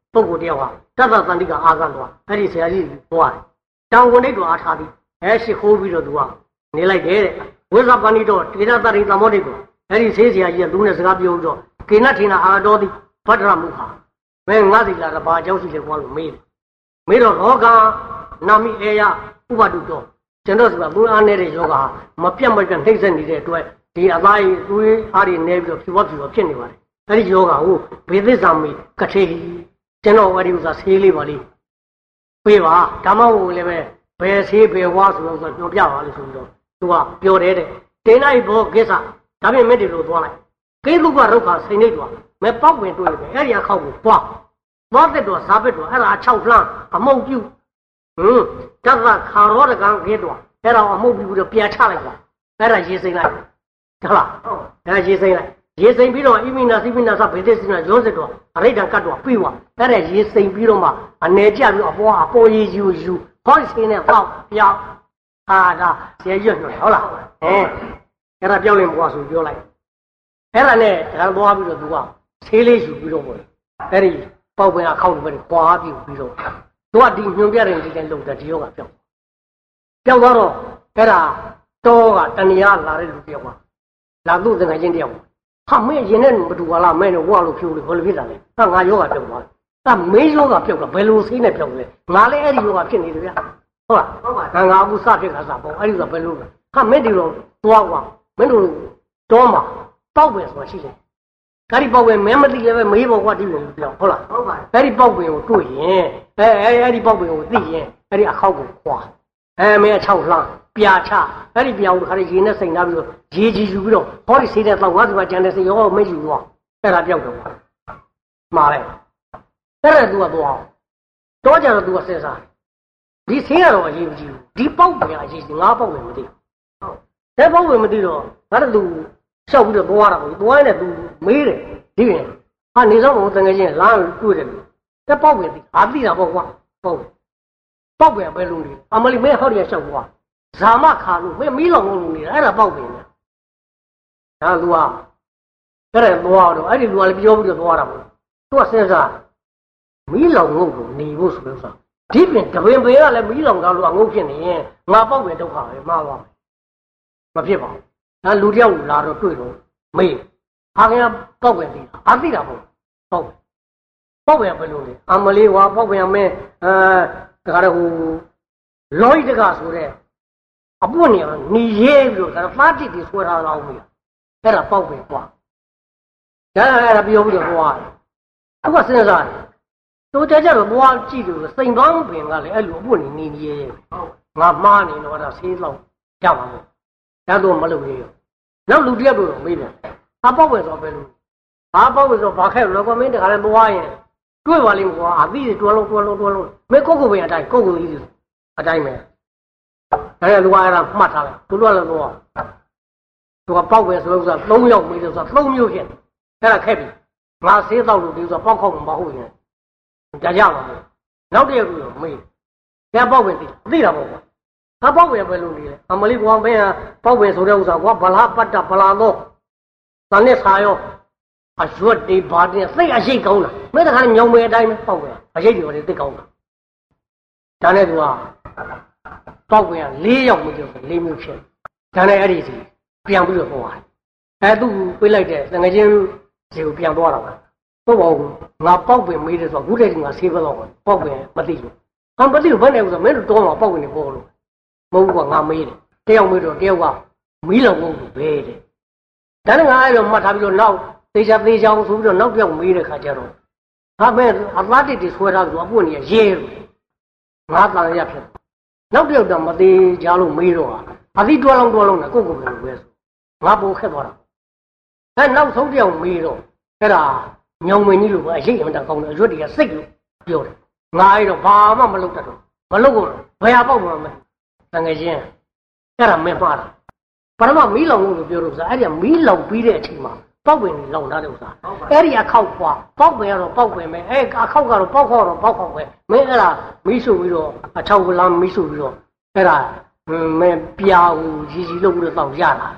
ပုဂ္ဂိုလ်တယောက်ကတသသန္တိကအာကသွားအဲ့ဒီဆရာကြီးသွားတယ်တောင်ကုန်တိတ်တော်အားထားသည်အဲရှိခိုးပြီးတော့သူကနေလိုက်တယ်တဲ့ဝိဇ္ဇပဏိတော်တေရတရိသမောတိတော်အဲ့ဒီဆေးဆရာကြီးကသူနဲ့စကားပြောတော့ကေနထေနအာတော်သည်ဗတ္တရမုခာမဲငါစီလာတာဘာအကြောင်းရှိလဲကွာလို့မေးတယ်မေးတော့ရောဂါနာမိအေယဥပတုတော်ကျွန်တော်ဆိုတာသူအားနေတဲ့ယောဂါမပြတ်မပြတ်နှိမ့်ဆက်နေတဲ့အတွက်ဒီအသားကြီးသွေးအားတွေနေပြီးတော့ဖြူဝဖြူဖြစ်နေပါတယ်အဲ့ဒီယောဂါကိုဘေသစ္စာမေကထေကျွန်တော်အဲ့ဒီဥစ္စာဆေးလေးပါလေးပေးပါဓမ္မဝလည်းပဲဘယ်ဆေးဘယ်ဝါဆိုတော့ပြောပြပါလို့ဆိုပြီးတော့သူကပြောတယ်တဲ့တေနိုင်ဘောကိစ္စဒါပြင်မင်းတွေလို့သွားလိုက်ကိသုကရုက္ခစိန်နေသွားမဲပေါက်ဝင်တွေ့တယ်အဲ့ဒီအခောက်ကိုပွားပွားတဲ့တော့ဇာပစ်တော့အဲ့ဒါအချောက်လှမ်းအမုံပြုတ်ဟင်းတသခါရောတကံခေတော့အဲ့ဒါအမုံပြုတ်ပြီးတော့ပြန်ချလိုက်ပါအဲ့ဒါရေစိမ့်လိုက်ဟုတ်လားဟုတ်အဲ့ဒါရေစိမ့်လိုက်ရေစိမ့်ပြီးတော့ဣမိနာစိမိနာသဘေသစ္စနာရောစစ်တော့အရိတ်တံကတ်တော့ပြီးသွားအဲ့ဒါရေစိမ့်ပြီးတော့မှအနေကျပြီးအပေါ်အပေါ်ရေယူယူဟောစိနေတော့ပြောင်းအာဒါရေရွတ်နော်ဟုတ်လားဟင်းအဲ့ဒါပြောင်းလင်ဘွားဆိုပြောလိုက်အဲ့ဒါနဲ့ဒါသွားပြီးတော့သူကဆေးလေးယူပြီးတော့ပေါ့အဲ့ဒီပေါက်ပင်အခောက်တွေပဲခွာပြီးပြီးတော့သူကဒီညွန်ပြတဲ့ဒီတိုင်းလုံတဲ့ဒီယောကပြောင်းပြောင်းသွားတော့အဲ့ဒါတော့ကတဏှာလာတဲ့လူတယောက်ကလာသူ့တငယ်ချင်းတယောက်ဟာမင်းရင်နဲ့မတူပါလားမင်းနဲ့ဝါလို့ဖြိုးလို့ဘယ်လိုဖြစ်တာလဲဟာငါယောဂပြောင်းသွားတယ်အဲ့မင်းယောဂပြောင်းတာဘယ်လိုဆေးနဲ့ပြောင်းလဲငါလည်းအဲ့ဒီယောဂဖြစ်နေတယ်ဗျာဟုတ်လားဟုတ်ပါငါငါအခုစဖြစ်ခါစားပေါ့အဲ့ဒီကဘယ်လိုလဲဟာမင်းဒီတော့သွားကွာမင်းတို့တော့မှာပေါက်ပင်ဆိုတာရှိတယ်။ဒါဒီပေါက်ပင်မဲမသိလည်းပဲမေးပေါ်ကွာဒီလိုပြောဟုတ်လားဟုတ်ပါအဲ့ဒီပေါက်ပင်ကိုတွေ့ရင်အဲအဲအဲ့ဒီပေါက်ပင်ကိုသိရင်အဲ့ဒီအခောက်ကိုခွာအဲမဲအချောက်လှမ်းပြာချအဲ့ဒီပြာကိုခါရေနဲ့စိန်ထားပြီးတော့ရေကြီးယူပြီးတော့ဟောဒီဆေးတဲ့တော့ငါ့ဒီမှာကျန်တဲ့ဆေးရောမေ့ယူသွားအဲ့ဒါပြောက်တော့မှာလေအဲ့ဒါသူကသွားတော့ကြတော့သူကစဉ်းစားဒီဆေးကတော့အရေးမကြီးဘူးဒီပေါက်ပင်ကအရေးကြီးငါပေါက်ပင်မသိဟုတ်တဲ့ပေါက်ပင်မသိတော့ငါတို့သူလျှောက်ပြီးတော့သွားတာပေါ့သွားရင်လည်းသူမေးတယ်ဒီရင်ဟာနေဆောင်တော့တကယ်ချင်းလမ်းတွေ့တယ်တက်ပေါက်ပဲသိအာသိတာပေါ့ကွာဟုတ်ပေါက်ပဲပဲလုံးနေအမလီမဲဟောက်ရလျှောက်သွားဇာမခါလို့မဲမီးလောင်လို့နေတာအဲ့ဒါပေါက်ပဲနဲ့ဒါလူကအဲ့ဒါသွားတော့အဲ့ဒီလူကလည်းပြောပြီးတော့သွားတာပေါ့သူကစဉ်းစားမီးလောင်ငုတ်လို့နေဖို့ဆိုလို့ဆိုဒီပြင်တပင်ပေကလည်းမီးလောင်တာလို့အငုတ်ဖြစ်နေရင်ငါပေါက်ပဲဒုက္ခပဲမှားသွားမဖြစ်ပါဘူးဒါလူတယောက်လာတော့တွေ့တော့မေးဟာခင်ဗျာပေါက်ပဲသိတာအာသိတာပေါ့ပေါက်ပဲပေါက်ပဲဘယ်လိုလဲအမလေးဝါပေါက်ပဲမင်းအဲဒါကြတော့ဟိုလောဤတကဆိုတဲ့အပွင့်နေနေရဲပြီးတော့ဒါသားတိတိဆွဲထားတော့မေးအဲ့ဒါပေါက်ပဲကွာဒါအဲ့ဒါပြောပြီးတော့ဟွာအခုကစဉ်းစားတယ်တို့ကြကြတော့ဘွားကြည့်လို့စိန်ပေါင်းပင်ကလည်းအဲ့လိုအပွင့်နေနေရဲငါမှားနေတော့ဒါဆေးလောက်ကြပါမယ်ဒါတော့မလုပ်ရရောနောက်လူတယောက်တို့မေးတယ်ဟာပေါက်ပဲဆိုပဲလို့ဟာပေါက်ပဲဆိုဘာခဲ့လို့ကွာမင်းတခါလဲသွားရင်တွေ့ပါလိမ့်မကွာအသီးတွေတွဲလုံးတွဲလုံးတွဲလုံးမင်းကိုကိုပင်အတိုင်းကိုကိုကြီးအတိုင်းပဲဒါနဲ့လူကအဲ့ဒါမှတ်ထားလိုက်သူတို့ကလည်းတော့သူကပေါက်ပဲဆိုလို့ဆိုတာ၃ယောက်မေးတယ်ဆိုတာ၃မျိုးဖြစ်အဲ့ဒါခက်ပြီငါဆေးတော့လို့ဒီဆိုတာပေါက်ခေါက်မဟုတ်ရင်ကြာကြပါမယ်နောက်တယောက်တို့မေးတယ်ပေါက်ပဲသိသိတာပေါ့ကွာဟာပေါက်ပဲပဲလို့နေတယ်အမလေးကွာမင်းကပေါက်ပဲဆိုတဲ့ဥစ္စာကွာဗလာပတ်တာဗလာတော့တန်နဲ့ဆာရောအရွတ်တွေဘာတွေသိအရှိတ်ကောင်းတာမင်းတခါညောင်မဲအတိုင်းပဲပေါက်ပဲအရှိတ်တွေဘာတွေသိကောင်းတာဒါနဲ့သူကပေါက်ပဲ၄ယောက်မျိုးဆို၄မျိုးဖြစ်ဒါနဲ့အဲ့ဒီစီပြန်ပြီးတော့ဟောတယ်အဲသူပြေးလိုက်တဲ့ငငချင်းစီကိုပြန်သွားတာပါဟုတ်ပါဘူးငါပေါက်ပဲမေးတယ်ဆိုတော့ခုတည်းကငါဆေးဘက်တော့ပေါက်ပဲမသိဘူးဟာမသိဘူးဘယ်နဲ့ဥစ္စာမင်းတို့တောင်းတော့ပေါက်ပဲနေပေါ်လို့မဟုတ်ဘူးကငါမေးတယ်တယောက်မေးတော့တယောက်ကမီးလောင်ဖို့ပဲတဲ့ဒါနဲ့ငါအဲ့တော့မှတ်ထားပြီးတော့နောက်သေချာသေချာအောင်ဆိုပြီးတော့နောက်တယောက်မေးတဲ့ခါကျတော့ဟာမဲအသားတစ်တွေဆွဲထားပြီးတော့အပွင့်နေရဲငါတန်ရဖြစ်နောက်တယောက်တော့မသေးကြလို့မေးတော့အသီးတွဲလုံးတွဲလုံးနဲ့ကိုယ့်ကိုယ်ပဲပဲဆိုငါပိုခက်သွားတာအဲနောက်ဆုံးတယောက်မေးတော့အဲ့ဒါညောင်မင်းကြီးလိုပဲအရေးအမှန်တန်ကောင်းတယ်အရွတ်တွေကစိတ်လို့ပြောတယ်ငါအဲ့တော့ဘာမှမလုပ်တတ်တော့မလုပ်တော့ဘယ်ဟာပေါက်မှာမလဲတငယ်ချင်းအဲ့ဒါမင်းမှားတာပထမမီးလောင်လို့ပြောလို့ဆိုအဲ့ဒီမီးလောင်ပြီးတဲ့အချိန်မှာပေါက်ပင်ကြီးလောင်ထားတဲ့ဥစ္စာအဲ့ဒီအခောက်ကွာပေါက်ပင်ကတော့ပေါက်ပင်ပဲအဲ့အခောက်ကတော့ပေါက်ခေါက်တော့ပေါက်ခေါက်ပဲမင်းအဲ့ဒါမီးဆူပြီးတော့အချောက်ကလမ်းမီးဆူပြီးတော့အဲ့ဒါမင်းပြာကိုရီရီလုပ်ပြီးတော့တောက်ရတာ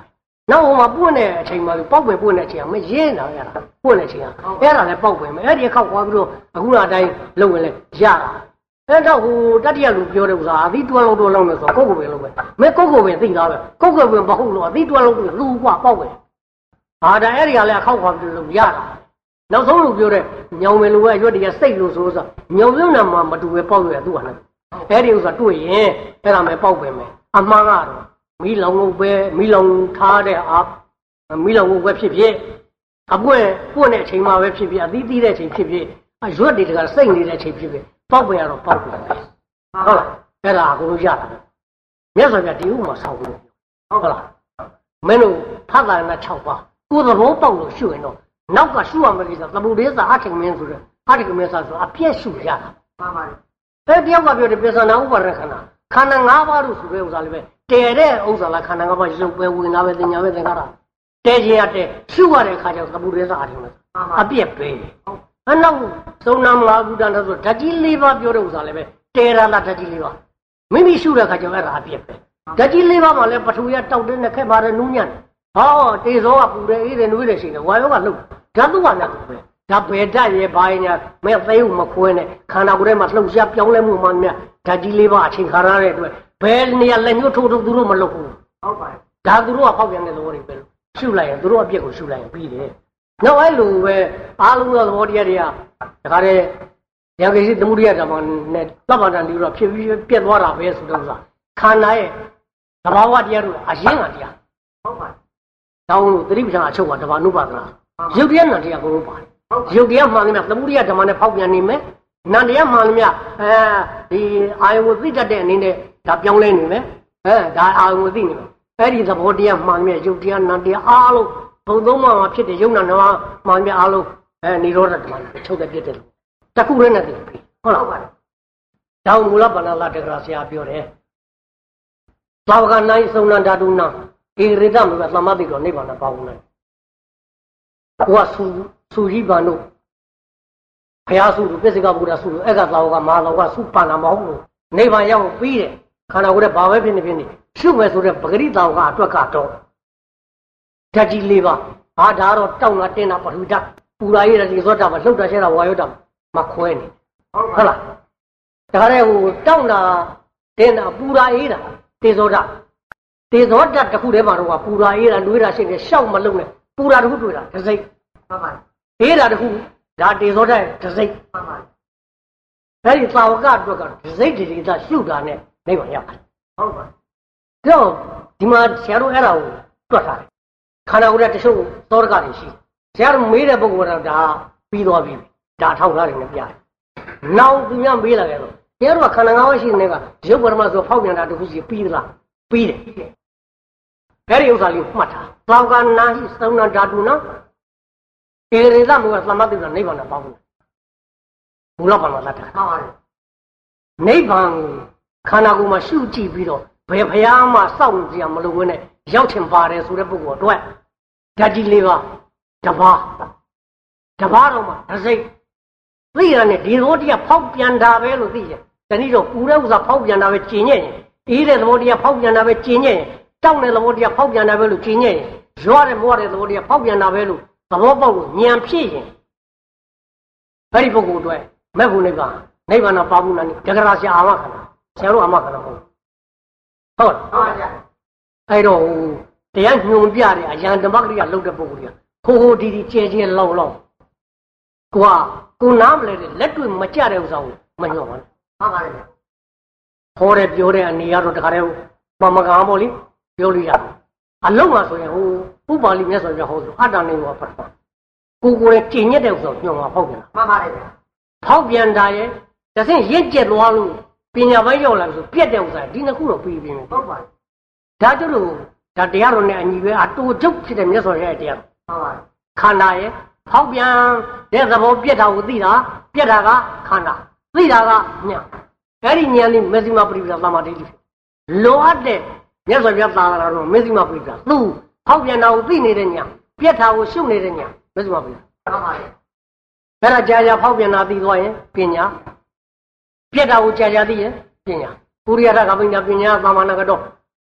နောက်ဟိုမှာပွင့်တဲ့အချိန်မှာပေါက်ပဲပွင့်တဲ့အချိန်ကမရင်းတာရတာပွင့်တဲ့အချိန်ကအဲ့ဒါလည်းပေါက်ပဲမယ်အဲ့ဒီခောက်သွားပြီးတော့အခုအတိုင်းလုံဝင်လဲရတာအဲ့တော့ဟိုတတိယလူပြောတဲ့ဥစ္စာအသီးတွဲလုံးတွဲလုံးနဲ့ဆိုတော့ကိုယ့်ကိုယ်ပဲလုံးပဲမဲကိုယ့်ကိုယ်ပဲသိတာပဲကိုယ့်ကိုယ်ပဲမဟုတ်လို့အသီးတွဲလုံးလူကွာပေါက်ပဲဟာဒါအဲ့ဒီကလည်းအခောက်သွားပြီးလုံရတာနောက်ဆုံးလူပြောတဲ့ညောင်မယ်လူကရွက်တရစိတ်လို့ဆိုဆိုညောင်ပြုံးနာမှာမတူပဲပေါက်ရသူ့ဟာနဲ့အဲ့ဒီဥစ္စာတွေ့ရင်အဲ့ဒါမဲပေါက်ပဲမယ်အမှန်ကတော့မီးလောင်လို့ပဲမီးလောင်ထားတဲ့အာမီးလောင်လို့ပဲဖြစ်ဖြစ်အပွင့်ပွင့်တဲ့အချိန်မှာပဲဖြစ်ဖြစ်အသီးသီးတဲ့အချိန်ဖြစ်ဖြစ်အရွက်တွေကစိတ်နေတဲ့အချိန်ဖြစ်ဖြစ်ပေါက်ပဲရတော့ပေါက်ပဲဟုတ်လားအဲ့ဒါကိုလို့ရတာမြတ်စွာဘုရားဒီဥမှာဆောက်လို့ဟုတ်လားမင်းတို့ဖတ်တာနဲ့၆ပါးကိုယ်သဘောပေါက်လို့ရှုရင်တော့နောက်ကရှုရမယ်ကိစ္စသမုဒိသအထင်မင်းဆိုတဲ့အထင်မင်းဆိုအပြည့်ရှုရတာမှန်ပါတယ်အဲ့တယောက်ကပြောတယ်ပစ္စနာဥပါဒခန္ဓာခန္ဓာ၅ပါးလို့ဆိုတဲ့ဥစ္စာလေးပဲတည်တဲ့ဥစ္စာလားခန္ဓာ၅ပါးရုပ်ပဲဝိညာဉ်ပဲသင်ညာပဲသင်္ခါရတည်ခြင်းရတဲ့ရှုရတဲ့အခါကျတော့သမုဒိသအထင်မင်းအပြည့်ပဲအနောက်သုံးနာမလားဘုဒ္ဓနဲ့ဆိုဓာတ်ကြီး၄ပါးပြောတဲ့ဥစ္စာလေးပဲတည်ရလားဓာတ်ကြီး၄ပါးမိမိရှုတဲ့အခါကျတော့အဲ့ဒါအပြည့်ပဲဓာတ်ကြီး၄ပါးမှာလည်းပထဝီကတောက်တဲ့နဲ့ခက်ပါတယ်နူးညံ့ဟောတေဇောကပူတယ်အေးတယ်နွေးတယ်ရှိတယ်ဝါယောကလှုပ်ဓာတ်သူကလည်းပဲဒါဘယ်ဓာတ်ရဲ့ဘာညာမဲ့သိဦးမခွဲနဲ့ခန္ဓာကိုယ်ထဲမှာလှုပ်ရှားပြောင်းလဲမှုမှများဓာတ်ကြီးလေးပါအချိန်ခါရတဲ့အတွက်ဘယ်နေရာလက်ညှိုးထိုးထိုးသူတို့မလုပ်ဘူးဟုတ်ပါတယ်ဒါသူတို့ကဖောက်ပြန်တဲ့သဘောတွေပဲလို့ရှုလိုက်ရင်သူတို့အပြစ်ကိုရှုလိုက်ရင်ပြီးတယ်နောက်အဲ့လိုပဲအားလုံးသောသဘောတရားတွေကဒါကြတဲ့ရံကိစီသမုဒိယဓမ္မနဲ့သဗ္ဗတန်ဒီတော့ဖြစ်ပြီးပြက်သွားတာပဲဆိုတဲ့ဥစ္စာခန္ဓာရဲ့သဘာဝတရားတို့အရင်ကတရားဟုတ်ပါတယ်တောင်းလို့သတိပဋ္ဌာန်အချုပ်ကဓမ္မနုပါဒနာရုပ်တရားနံတရားကိုလို့ပါတယ်ရုပ်တရားမှန်တယ်မြတ်သမုဒိယဓမ္မနဲ့ဖောက်ပြန်နေမယ်နံတရားမှန်တယ်မြတ်အဲဒီအာယုသိတတ်တဲ့အနေနဲ့ဒါပြောင်းလဲနေမယ်အဲဒါအာယုသိနေမယ်အဲ့ဒီသဘောတရားမှန်တယ်မြတ်ရုပ်တရားနံတရားအားလုံးဘုံသုံးပါးမှာဖြစ်တဲ့ယုံနာနာမှန်မြတ်အားလုံးအဲនិရောဓဓမ္မနဲ့ချုပ်တဲ့ပြည့်တယ်တခုရဲနဲ့တည်းဟုတ်လားပါတယ်တောင်းမူလပါဏာလတက္ကရာဆရာပြောတယ်သာဝကနိုင်သုံးနံဓာတုနာဧရိတမေကသမတိတော်နိဗ္ဗာန်ပါဘူးနဲ့ကိုကဆူဆူကြီးပန်တို့ဘုရားဆူတို့ပြစ္ဆေကဗုဒ္ဓဆူတို့အဲ့ကသာဝကမဟာလောကဆူပန်တာမဟုတ်လို့နိဗ္ဗာန်ရောက်ပြီးတယ်ခန္ဓာကိုယ်ရဲ့ဘာပဲဖြစ်နေဖြစ်နေရှုမယ်ဆိုတဲ့ပဂရိသာဝကအတွက်ကတော့ဓာတ်ကြီး၄ပါးဟာဒါတော့တောက်တာတင်းတာပထဝီဓာတ်ပူရာရည်တွေဇောတာမလှုပ်တာရှဲတာဝါယောတာမခွဲနေဟုတ်လားဒါကြတဲ့ဟိုတောက်တာတင်းတာပူရာအေးတာတေဇောတာတေဇောဓာတ်တစ်ခုတည်းမှာတော့ပူရာအေးတာနှွေးတာရှိနေရှောက်မလုံနဲ့ပူရာတစ်ခုတွေ့တာတစ်စိတ်မှန်ပါအေးတာတစ်ခုဒါတေဇောဓာတ်တစ်စိတ်မှန်ပါအဲ့ဒီသာဝကအတွက်ကတစ်စိတ်ဒီကရှုတာနဲ့နိဗ္ဗာန်ရောက်တယ်ဟုတ်ပါတော့ဒီမှာဆရာတို့အဲ့ဒါကိုတွက်ထားတယ်ခန္ဓာကိုယ်တချို့သောရကတွေရှိဆရာတို့မေးတဲ့ပုဂ္ဂိုလ်ကတော့ဒါပြီးသွားပြီဒါထောက်ထားတယ်နဲ့ပြတယ်နောက်သူများမေးလာကြတော့ဆရာတို့ကခန္ဓာငါးပါးရှိနေတဲ့ကရုပ်ပရမဆိုဖောက်ပြန်တာတစ်ခုရှိပြီးသလားပြီးတယ်အဲ့ဒီဥစ္စာလေးမှတ်ထားသာဝကနာဟိသုံးနာဓာတုနာဧရိသမုကသမတိကနိဗ္ဗာန်ပါဘူးမူလပါဏာလတ္တမှန်ပါတယ်နိဗ္ဗာန်ခန္ဓာကိုယ်မှာရှုကြည့်ပြီးတော့ဘယ်ဘုရားမှစောင့်ကြည့်ရမလို့ဝင်နဲ့ရောက်ချင်ပါတယ်ဆိုတဲ့ပုဂ္ဂိုလ်အတွက်ဓာတ်ကြီးလေးပါတပါးတပါးတော့မှတစ်စိတ်သိရတဲ့ဒီသဘောတရားဖောက်ပြန်တာပဲလို့သိရင်တနည်းတော့ပူတဲ့ဥစ္စာဖောက်ပြန်တာပဲကျင်ညက်ရင်အေးတဲ့သဘောတရားဖောက်ပြန်တာပဲကျင်ညက်ရင်တောက်တဲ့သဘောတရားဖောက်ပြန်တာပဲလို့ကျင်ညက်ရင်ရွာတဲ့မွားတဲ့သဘောတရားဖောက်ပြန်တာပဲလို့သဘောပေါက်လို့ဉာဏ်ဖြစ်ရင်အဲ့ဒီပုဂ္ဂိုလ်အတွက်မဲ့ဖို့နိဗ္ဗာန်နိဗ္ဗာန်ပါဘူးနာနိတက္ကရာဆရာအာမခန္ဓာဆရာတို့အာမခန္ဓာမဟုတ်ဟုတ်ပါဗျာအဲ့တော့တရားညွန်ပြတဲ့အယံဓမ္မကရိယာလုပ်တဲ့ပုဂ္ဂိုလ်ကြီးခိုးခိုးဒီဒီကျဲကျဲလောင်းလောင်းကိုကကိုနားမလဲလက်တွေ့မကြတဲ့ဥစ္စာကိုမညွန်ပါနဲ့ဟုတ်ပါရဲ့ဟောတယ်ပြောတဲ့အနေရတော့တခါတည်းမမကားပေါ့လေပြောလို့ရတယ်အလုံးမှာဆိုရင်ဟိုဥပါလိမြတ်စွာဘုရားဟောဆိုအတ္တနေဘောဖတ်ပါကိုကိုလည်းကျင့်ညက်တဲ့ဥစ္စာညွန်မှာဖောက်ပြန်တာမှန်ပါတယ်ဖောက်ပြန်တာရဲ့တဆင့်ရင့်ကျက်သွားလို့ပညာပိုင်းရောက်လာဆိုပြက်တဲ့ဥစ္စာဒီနှစ်ခုတော့ပြီးပြီဟုတ်ပါတယ်ဒါကျလို့ဒါတရားတော်နဲ့အညီပဲအတူချုပ်ဖြစ်တဲ့မြတ်စွာဘုရားရဲ့တရားဟုတ်ပါတယ်ခန္ဓာရဲ့ဖောက်ပြန်တဲ့သဘောပြက်တာကိုသိတာပြက်တာကခန္ဓာသိတာကဉာဏ်အဲ့ဒီဉာဏ်လေးမဇ္ဈိမပရိပ္ပသမာဓိတိလိုအပ်တဲ့မြတ်စွာဘုရားသာသနာတော်မဇ္ဈိမပရိပ္ပသူဖောက်ပြန်တာကိုသိနေတဲ့ဉာဏ်ပြက်တာကိုရှုပ်နေတဲ့ဉာဏ်မဇ္ဈိမပရိပ္ပဟုတ်ပါတယ်အဲ့ဒါကြာကြာဖောက်ပြန်တာသိသွားရင်ပညာပြက်တာကိုကြာကြာသိရင်ပညာပုရိယတကပိညာပညာသာမဏေကတော့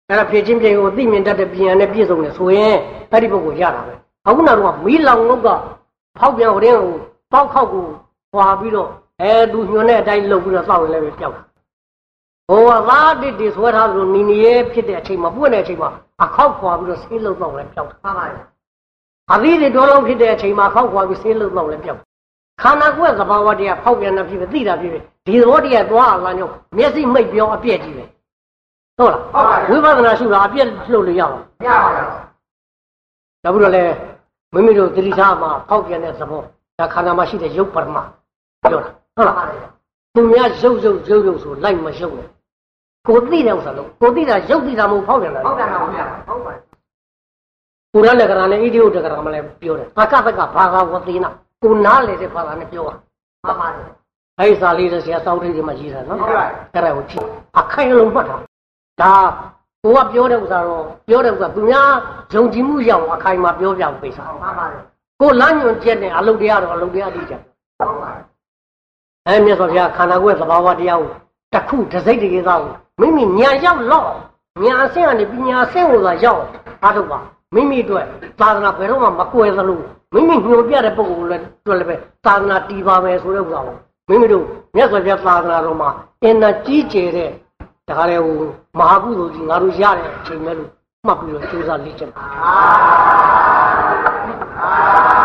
အဲ့ဒါဖြစ်ချင်းပြင်ကိုသိမြင်တတ်တဲ့ပြန်နဲ့ပြည့်စုံတယ်ဆိုရင်အဲ့ဒီပုဂ္ဂိုလ်ရတာပဲအခုနောက်တော့မီးလောင်ငုတ်ကဖောက်ပြန်ဟိုတင်းကိုပေါက်ခောက်ကိုဟွာပြီးတော့အဲသူညွန်တဲ့အတိုင်းလှုပ်ပြီးတော့စောက်ရင်လည်းပဲပျောက်တာဟိုကသားတစ်တွေဆွဲထားသလိုနီနီရဲဖြစ်တဲ့အချိန်မှာပွင့်တဲ့အချိန်မှာအခောက်ခွာပြီးတော့ဆေးလှုပ်တော့လည်းပျောက်တာပါပါအသီးတွေတော်လုံးဖြစ်တဲ့အချိန်မှာခောက်ခွာပြီးဆေးလှုပ်တော့လည်းပျောက်ခန္ဓာကိုယ်သဘာဝတရားဖောက်ပြန်တာဖြစ်ပဲသိတာဖြစ်ပဲဒီသဘောတရားသွားလာညောမျက်စိမိတ်ပြောအပြည့်ကြီးပဲဟုတ်လားဝိပဿနာရှုတာအပြည့်လှုပ်လို့ရပါမရပါဘူးဒါပြီးတော့လေမိမိတို့သတိထားမှာဖောက်ပြန်တဲ့သဘောဒါခန္ဓာမှာရှိတဲ့ရုပ်ပရမပြောတာဟုတ်လားသူများရုပ်ရုပ်ရုပ်ရုပ်ဆိုလိုက်မရုပ်နဲ့ကိုသိတဲ့ဥစ္စာလို့ကိုသိတာရုပ်သိတာမဟုတ်ဖောက်ပြန်တာဖောက်ပြန်တာမဟုတ်ပါဘူးဟုတ်ပါတယ်ကိုရလက္ခဏာနဲ့ဣတိယုတ္တကရမလည်းပြောတယ်သက္ကသကဘာသာဝတိနာကိုနားလေတဲ့ဘာသာနဲ့ပြောတာမှန်ပါတယ်အဲ့ဒီစာလေးဆရာစောင်းထိပ်တွေမှာရေးတာနော်ဟုတ်ပါအဲ့ဒါကိုကြည့်အခိုင်အလုံမှတ်တာဒါကိုကပြောတဲ့ဥစ္စာတော့ပြောတဲ့ဥစ္စာသူများယုံကြည်မှုရောက်အခိုင်မှာပြောပြဖို့ပိတ်စာမှန်ပါတယ်ကိုလမ်းညွန်ချက်နဲ့အလုပ်တရားတော့အလုပ်တရားသိကြဟုတ်ပါတယ်အဲမြတ်စွာဘုရားခန္ဓာကိုယ်သဘာဝတရားကိုတစ်ခုတစ်စိတ်တည်းသားကိုမိမိညာရောက်တော့ညာအဆင့်ကနေပညာအဆင့်ကိုသာရောက်အားထုတ်ပါမိမိအတွက်သာသနာဘယ်တော့မှမကွယ်သလိုမိမိညွန်ပြတဲ့ပုဂ္ဂိုလ်လည်းတွေ့လည်းပဲသာသနာတည်ပါမယ်ဆိုတဲ့ဥစ္စာကိုမိမိတို့မြတ်စွာဘုရားသာသနာတော်မှာအင်နာကြီးကျယ်တဲ့ဒါကြတဲ့ဟိုမဟာကုသိုလ်ကြီးငါတို့ရတဲ့အချိန်မဲ့လို့မှတ်ပြီးတော့ကြိုးစားလေ့ကျင့်ပါ